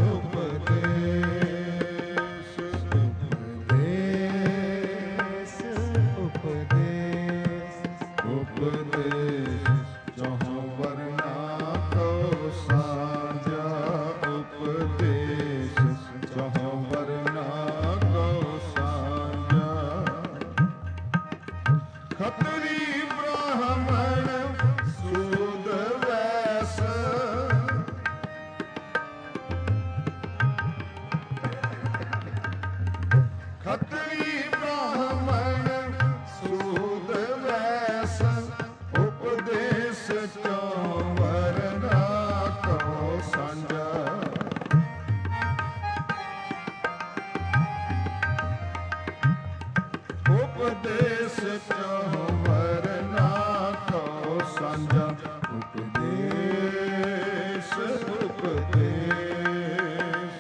ਉਪਦੇਸ਼ ਉਪਦੇਸ਼ ਉਪਦੇਸ਼ ਉਪਦੇਸ਼ ਚਾਹੁ ਵਰਨਾ ਕੋ ਸਾਂਝਾ। ਉਪਦੇਸ਼ ਚਾਹੁ ਵਰਨਾ ਕੋ ਸਾਂਝਾ। ਖੱਤਰੀ ਬ੍ਰਾਹਮਣ ਸੂਦ ਵੈਸ, ਖੱਤਰੀ ਬ੍ਰਾਹਮਣ ਸੂਦ ਵੈਸ। ਉਪਦੇਸ਼ ਚਾਹੁ ਵਰਨਾ ਕੋ ਸਾਂਝਾ। ਉਪਦੇਸ਼ ਚਾਹੁ ਵਰਨਾ ਕੋ ਸਾਂਝਾ। ਉਪਦੇਸ਼ ਉਪਦੇਸ਼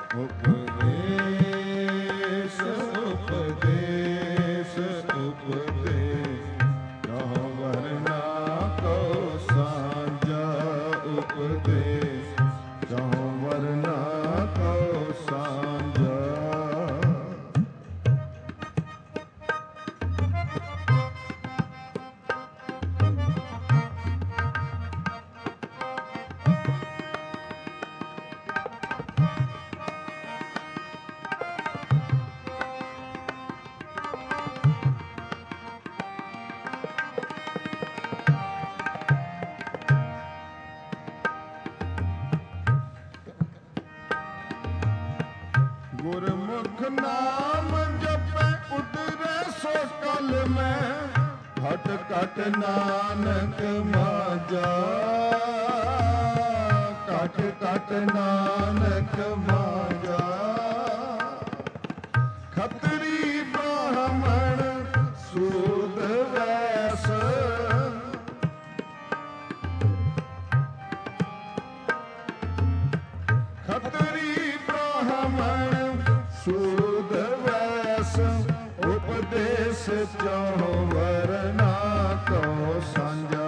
ਉਪਦੇਸ਼ ਉਪਦੇਸ਼ ਉਪਦੇਸ਼ ਚਾਹੁ ਵਰਨਾ ਕੋ ਸਾਂਝਾ। ਉਪਦੇਸ਼ ਚਾਹੁ ਵਰਨਾ ਕੋ ਸਾਂਝਾ। ਗੁਰਮੁਖ ਨਾਮ ਜਪੈ ਉਤਰੈ ਸੋ ਕਲ ਮੈਂ, ਘਟ ਘਟ ਨਾਨਕ ਮਾਝਾ। ਘਟ ਘਟ ਨਾਨਕ ਮਾਝਾ। ਖੱਤਰੀ ਬ੍ਰਾਹਮਣ ਚਹੁ ਵਰਨਾ ਕੋ ਸਾਂਝਾ।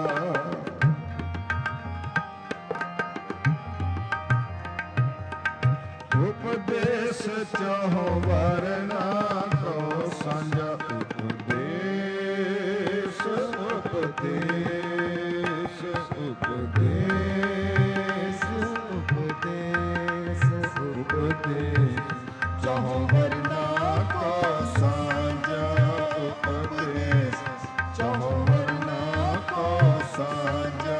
ਉਪਦੇਸ ਚਹੁ ਵਰਨਾ ਕੋ ਸਾਂਝਾ। ਉਪਦੇਸ ਉਪਦੇਸ ਉਪਦੇਸ ਉਪਦੇਸ ਉਪਦੇਸ ਚਹੁ ਵਰਨਾ ਕੋ ਸਾਂਝਾ। ਉਪਦੇਸ ਚਹੁ ਵਰਨਾ ਕੋ ਸਾਂਝਾ।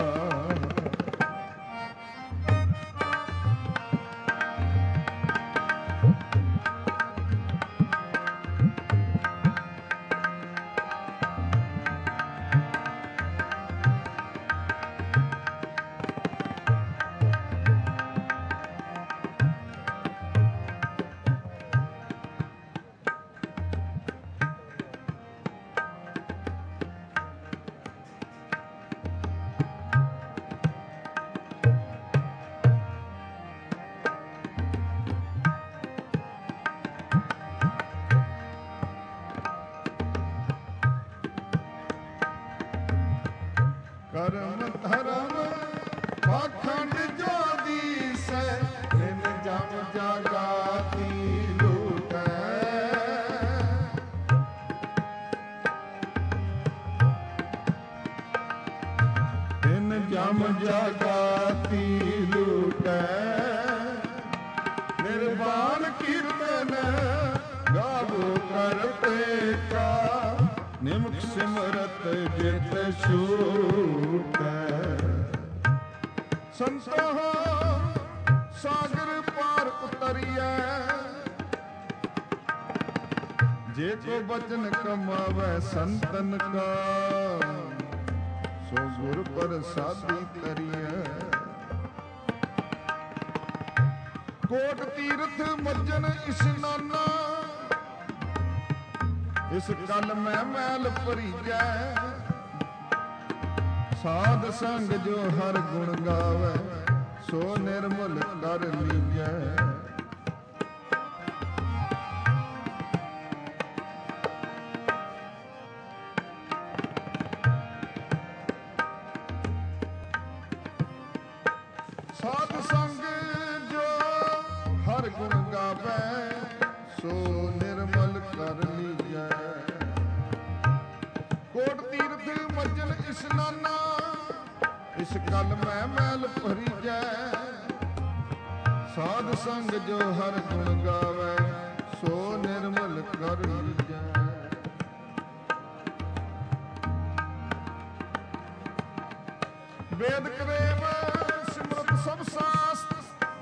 ਕਰਮ ਧਰਮ ਪਾਖੰਡ ਜੋ ਦੀਸੈ। ਤਿਨ ਜਮ ਜਗਾਤੀ ਲੂਟੈ। ਤਿਨ ਜਮ ਜਗਾਤੀ ਲੂਟੈ। ਨਿਰਵਾਣ ਕੀਰਤਨ ਗਾਵੋ ਕਰਤੇ ਕਾ। ਨਿਮਕ ਸਿਮਰਤ ਜਿਤ ਛੂਟੈ। ਸੰਤੋ ਸਾਗਰ ਪਾਰ ਉਤਰੀਐ। ਜੇ ਕੋ ਬਚਨ ਕਮਾਵੈ ਸੰਤਨ ਕਾ। ਸੋ ਗੁਰ ਪ੍ਰਸਾਦੀ ਤਰੀਐ। ਕੋਟ ਤੀਰਥ ਮੱਜਨ ਇਸ਼ਨਾਨਾ। ਇਸ ਕਲ ਮੈਂ ਮੈਲ ਭਰੀਜੈ। ਸਾਧ ਸੰਗ ਜੋ ਹਰ ਗੁਣ ਗਾਵੈ। ਸੋ ਨਿਰਮਲ ਕਰ ਲੀਜੈ। ਸਾਧ ਸੰਗ ਜੋ ਹਰ ਗੁਣ ਗਾਵੈ। ਸੋ ਨਿਰਮਲ ਕਰ ਲੀਜੈ। ਕੋਟ ਤੀਰਥ ਮੱਜਨ ਇਸ਼ਨਾਨਾ। ਇਸ ਕਲ ਮੈਂ ਮੈਲ ਭਰੀਜੈ। ਸਾਧ ਸੰਗ ਜੋ ਹਰ ਗੁਣ ਗਾਵੈ। ਸੋ ਨਿਰਮਲ ਕਰ ਲੀਜੈ। ਵੇਦ ਕਵੇਵ ਸਿਮਰਤ ਸਭ ਸਾਸਤ।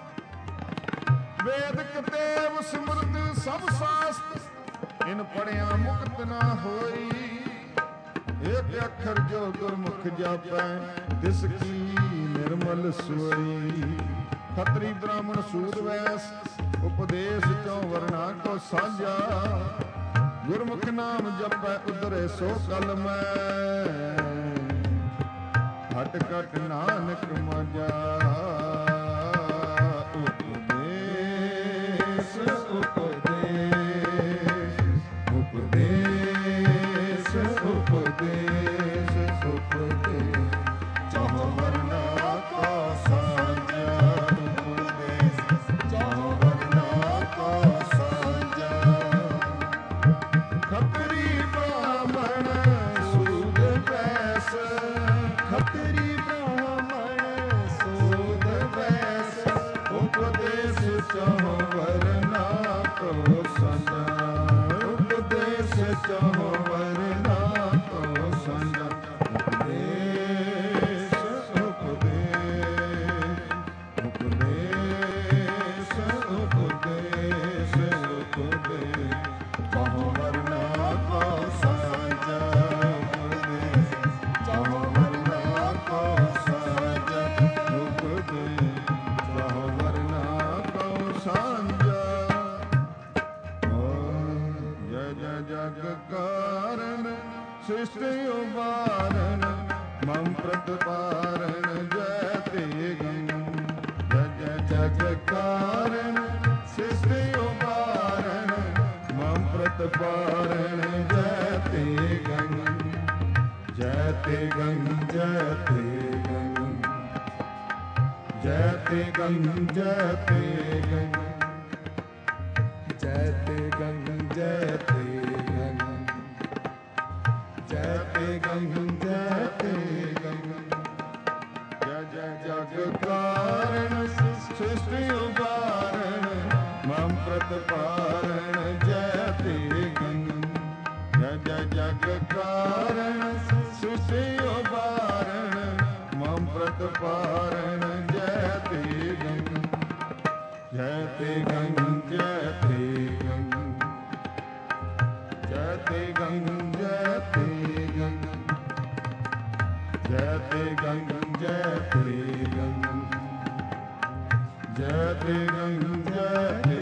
ਵੇਦ ਕਤੇਵ ਸਿਮਰਤ ਸਭ ਸਾਸਤ। ਇਨ ਪੜਿਆ ਮੁਕਤ ਨਾ ਹੋਈ। ਏਕ ਅੱਖਰ ਜੋ ਗੁਰਮੁਖ ਜਾਪੈ। ਤਿਸ ਕੀ ਨਿਰਮਲ ਸੋਈ। ਖੱਤਰੀ ਬ੍ਰਾਹਮਣ ਸੂਦ ਵੈਸ। ਉਪਦੇਸ਼ ਚਹੁ ਵਰਨਾ ਕੋ ਸਾਂਝਾ। ਗੁਰਮੁਖ ਨਾਮ ਜਪੈ ਉਧਰੇ ਸੋ ਕਲ ਮੈਂ। ਹਟ ਕਟ ਨਾਨਕ ਮਾਝਾ। ਉਪਦੇਸ਼ ਉਪਦੇਸ਼ ਉਪਦੇਸ਼ ਉਪਦੇਸ਼ ਉਪਦੇਸ਼ ਚਹੁ ਵਰਨਾ ਕੋ ਸਾਂਝਾ। ਉਪਦੇਸ਼ ਚਹੁ ਵਰਨਾ ਕੋ ਸਾਂਝਾ। ਖੱਤਰੀ ਬ੍ਰਾਹਮਣ ਸੂਦ ਵੈਸ। ਖੱਤਰੀ ਬ੍ਰਾਹਮਣ ਸੂਦ ਵੈਸ। ਉਪਦੇਸ਼ ਚਹੁ ਵਰਨਾ ਕੋ ਸਾਂਝਾ। ਉਪਦੇਸ਼ ਚਹੁ ਵਰਨਾ ਕੋ ਸਾਂਝਾ। ਉਪਦੇਸ਼ ਉਪਦੇਸ਼ ਉਪਦੇਸ਼ ਉਪਦੇਸ਼ ਉਪਦੇਸ਼ ਚਹੁ ਵਰਨਾ ਕੋ ਸਾਂਝਾ। ਉਪਦੇਸ਼ ਚਹੁ ਵਰਨਾ ਕੋ ਸਾਂਝਾ। ਉਪਦੇਸ਼ ਚਹੁ ਵਰਨਾ ਕੋ ਸਾਂਝਾ। ਜੈ ਜੈ ਜਗ ਕਾਰਨ ਸ੍ਰਿਸ਼ਟਿ ਉਬਾਰਨ। ਮਮ ਪ੍ਰਤਪਾਰਨ ਜੈ ਤੇਗੰ। ਜੈ ਜੈ ਜਗ ਕਾਰਨ ਸ੍ਰਿਸ਼ਟਿ ਉਬਾਰਨ। ਮਮ ਪ੍ਰਤਪਾਰਨ ਜੈ ਜੈਤੇ ਗੰ ਜੈਤੇ ਗੰ ਜੈਤੇ ਗੰ ਜੈਤੇ ਗੰ ਜੈਤੇ ਗੰ ਜੈਤੇ ਗੰ ਜੈਤੇ ਗੰ ਜੈਤੇ ਗੰ ਜੈ ਜੈ ਜਗ ਕਾਰਨ ਸ੍ਰਿਸ਼ਟਿ ਉਬਾਰਣ ਮਮ ਪ੍ਰਤਪਾਰਣ ਜੈਤੇ ਗੰ ਜੈ ਜੈ ਜਗ ਕਾਰਨ ਸ੍ਰਿਸ਼ਟਿ ਉਬਾਰਣ ਮਮ ਪ੍ਰਤਪਾਰਣ ਜੈਤੇ ਗੰ ਜੈਤੇ ਗੰ ਜੈਤੇ ਗੰ ਜੈਤੇ ਗੰ ਜੈਤੇ ਗੰ ਜੈਤੇ ਗੰ ਜੈਤੇ ਗੰ ਜੈਤੇ ਗੰ ਜੈਤੇ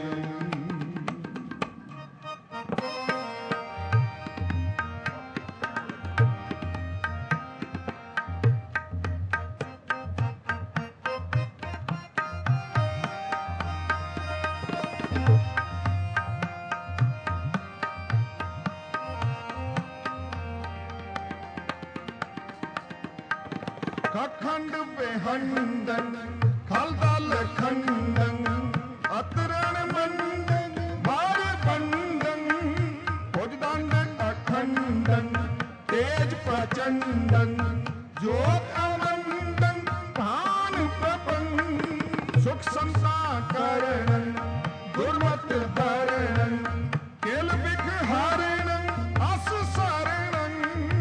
ਖੰਡ ਬੇਹੰਡਨ ਖਲਦਲ ਖੰਡਨ ਅਤਰਣ ਮੰਡਨ ਮਾਰ ਬੰਦਨ ਭੁਜਦੰਡ ਅਖੰਡਨ ਤੇਜ ਪ੍ਰਚੰਡਨ ਜੋਤ ਅਮੰਡਨ ਭਾਨ ਪ੍ਰਪਨ ਸੁਖ ਸੰਸਾ ਕਰਣਨ ਦੁਰਮਤ ਧਰਣਨ ਕਿਲ ਬਿਖ ਹਾਰਣਨ ਅਸ ਸਾਰਣਨ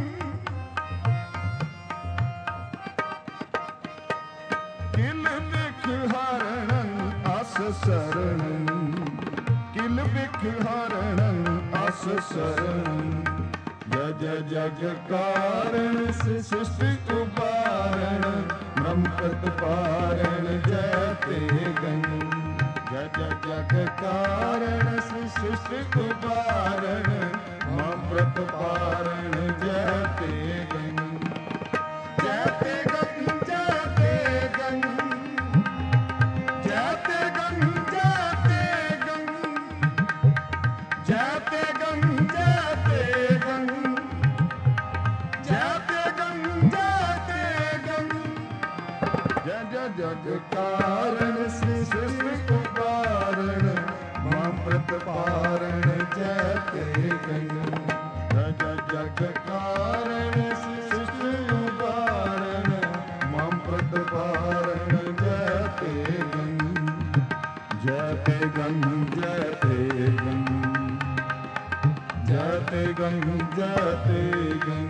ਕਿਲ ਬਿਖ ਹਾਰਣਨ ਅਸ ਸਰਣਨ ਕਿਲ ਬਿਖ ਹਾਰਣਨ ਅਸ ਸਰਣਨ ਜੈ ਜੈ ਜਗ ਕਾਰਨ ਸ੍ਰਿਸ਼ਟਿ ਉਬਾਰਣ ਬ੍ਰਹਮ ਪ੍ਰਤਪਾਰਣ ਜੈਤੇ ਗੰ ਜੈ ਜੈ ਜਗ ਕਾਰਨ ਸ੍ਰਿਸ਼ਟਿ ਉਬਾਰਣ ਬ੍ਰਹਮ ਪ੍ਰਤਪਾਰਣ ਜੈਤੇ ਗੰ ਜੈਤੇ ਗੰ ਜੈਤੇ ਗੰ ਜੈਤੇ ਗੰ ਜੈਤੇ ਗੰ ਜੈਤੇ ਗੰ ਜੈਤੇ ਗੰ ਜੈਤੇ ਗੰ ਜੈਤੇ ਗੰ ਜੈ ਜੈ ਜਗ ਕਾਰਨ ਸ੍ਰਿਸ਼ਟਿ ਉਬਾਰਣ ਮਮ ਪ੍ਰਤਪਾਰਣ ਜੈਤੇ ਗੰ ਜੈ ਜੈ ਜਗ ਕਾਰਨ ਸ੍ਰਿਸ਼ਟਿ ਉਬਾਰਣ ਮਮ ਪ੍ਰਤਪਾਰਣ ਜੈਤੇ ਗੰ ਜੈਤੇ ਗੰ ਜੈਤੇ ਗੰ ਜੈਤੇ ਗੰ ਜੈਤੇ ਗੰ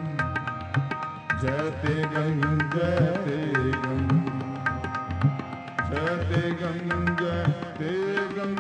ਜੈਤੇ ਗੰ ਜੈਤੇ ਗੰ ਜੈਤੇ ਗੰ ਜੈਤੇ ਗੰ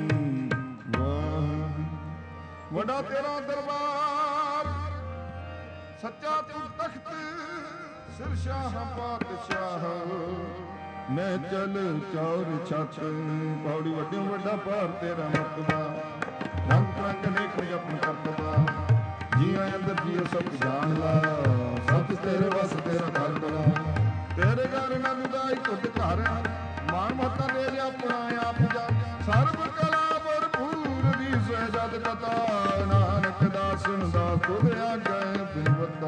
ਵਾਹ ਵੱਡਾ ਤੇਰਾ ਦਰਬਾਰ ਸੱਚਾ ਤੂੰ ਤਖਤ ਸਿਰ ਸ਼ਾਹ ਪਾਤਸ਼ਾਹ ਮੈਂ ਚਲ ਚੌਰ ਛੱਤ ਪੌੜੀ ਵੱਡਿਓ ਵੱਡਾ ਭਾਰ ਤੇਰਾ ਮਰਤਬਾ ਰੰਗ ਰੰਗ ਅਨੇਕ ਨੇ ਆਪਣ ਕਰਤਬਾ ਜੀਆਂ ਅੰਦਰ ਜੀਓ ਸਭ ਜਾਣ ਲਾ ਸਭ ਤੇਰੇ ਵਸ ਤੇਰਾ ਘਰ ਬਣਾ ਤੇਰੇ ਘਰ ਨਾ ਲੁਦਾਈ ਤੁਧ ਘਰ ਮਾਨ ਮਤਾ ਦੇ ਲਿਆ ਆਪਣਾ ਆਪ ਜਾ ਸਰਬ ਕਲਾ ਭਰਪੂਰ ਦੀ ਸਹਿਜਤ ਕਥਾ ਨਾਨਕ ਦਾਸਨ ਦਾ ਤੁਧ ਆਗੈ ਬਿਨਵਤਾ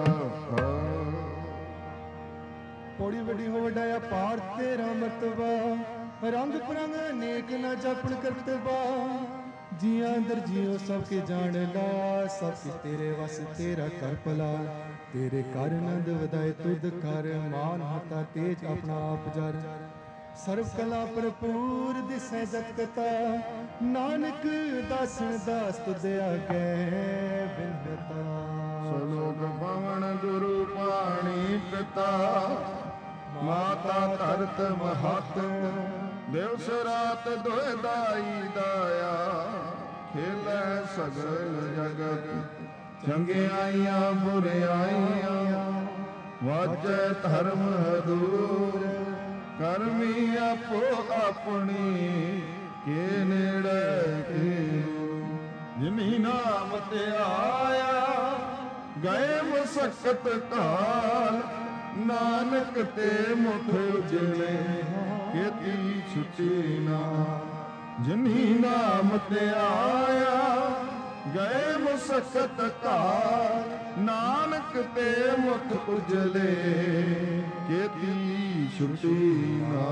ਪੌੜੀ ਵੱਡੀ ਹੋ ਵੱਡਾ ਅਪਾਰ ਤੇਰਾ ਮਰਤਬਾ ਰੰਗ ਪ੍ਰੰਗ ਅਨੇਕ ਨਾ ਜਪਣ ਕਰਤਬਾ ਜੀਆਂ ਅੰਦਰ ਜੀਓ ਸਭ ਕੇ ਜਾਣ ਲਾ ਸਭ ਕੇ ਤੇਰੇ ਵਸ ਤੇਰਾ ਕਰ ਭਲਾ ਤੇਰੇ ਕਰ ਨੰਦ ਵਧਾਏ ਤੁਧ ਕਰ ਮਾਨ ਹਤਾ ਤੇਜ ਆਪਣਾ ਆਪ ਜਰ ਸਰਬ ਕਲਾ ਭਰਪੂਰ ਦਿਸੈ ਜਤ ਕਥਾ ਨਾਨਕ ਦਾਸਨ ਦਾਸ ਤੁਧ ਆਗੈ ਬਿਨਵਤਾ ਸਲੋਕ ਪਵਨ ਗੁਰੂ ਪਾਣੀ ਪਿਤਾ ਮਾਤਾ ਧਰਤ ਮਹਤ ਦਿਵਸ ਰਾਤ ਦੋਇ ਦਾਈ ਦਾਇਆ ਖੇਲੈ ਸਗਲ ਜਗਤ ਚੰਗਿਆਈਆਂ ਬੁਰਿਆਈਆਂ ਵਾਜੈ ਧਰਮ ਹਦੂਰ ਕਰਮੀ ਆਪੋ ਆਪਣੀ ਕੇ ਨੇੜੇ ਕੀ ਜਿਨੀ ਨਾਮ ਤੇ ਆਇਆ ਗਏ ਮੁਸਕਤ ਕਾਲ ਨਾਨਕ ਤੇ ਮੁਖ ਉਜਲੇ ਕੀਤੀ ਛੁੱਟੀ ਨਾ ਜਿਨੀ ਨਾਮ ਤੇ ਆਇਆ ਗਏ ਮੁਸਕਤ ਕਾਲ ਨਾਨਕ ਤੇ ਮੁਖ ਉਜਲੇ ਕੀਤੀ ਛੁੱਟੀ ਨਾ।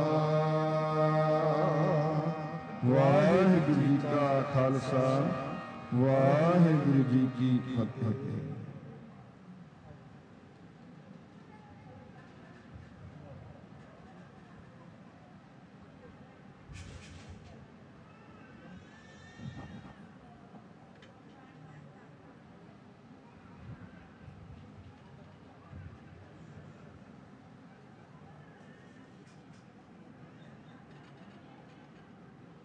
ਵਾਹਿਗੁਰੂ ਜੀ ਕਾ ਖਾਲਸਾ, ਵਾਹਿਗੁਰੂ ਜੀ ਕੀ ਫਤਿਹ।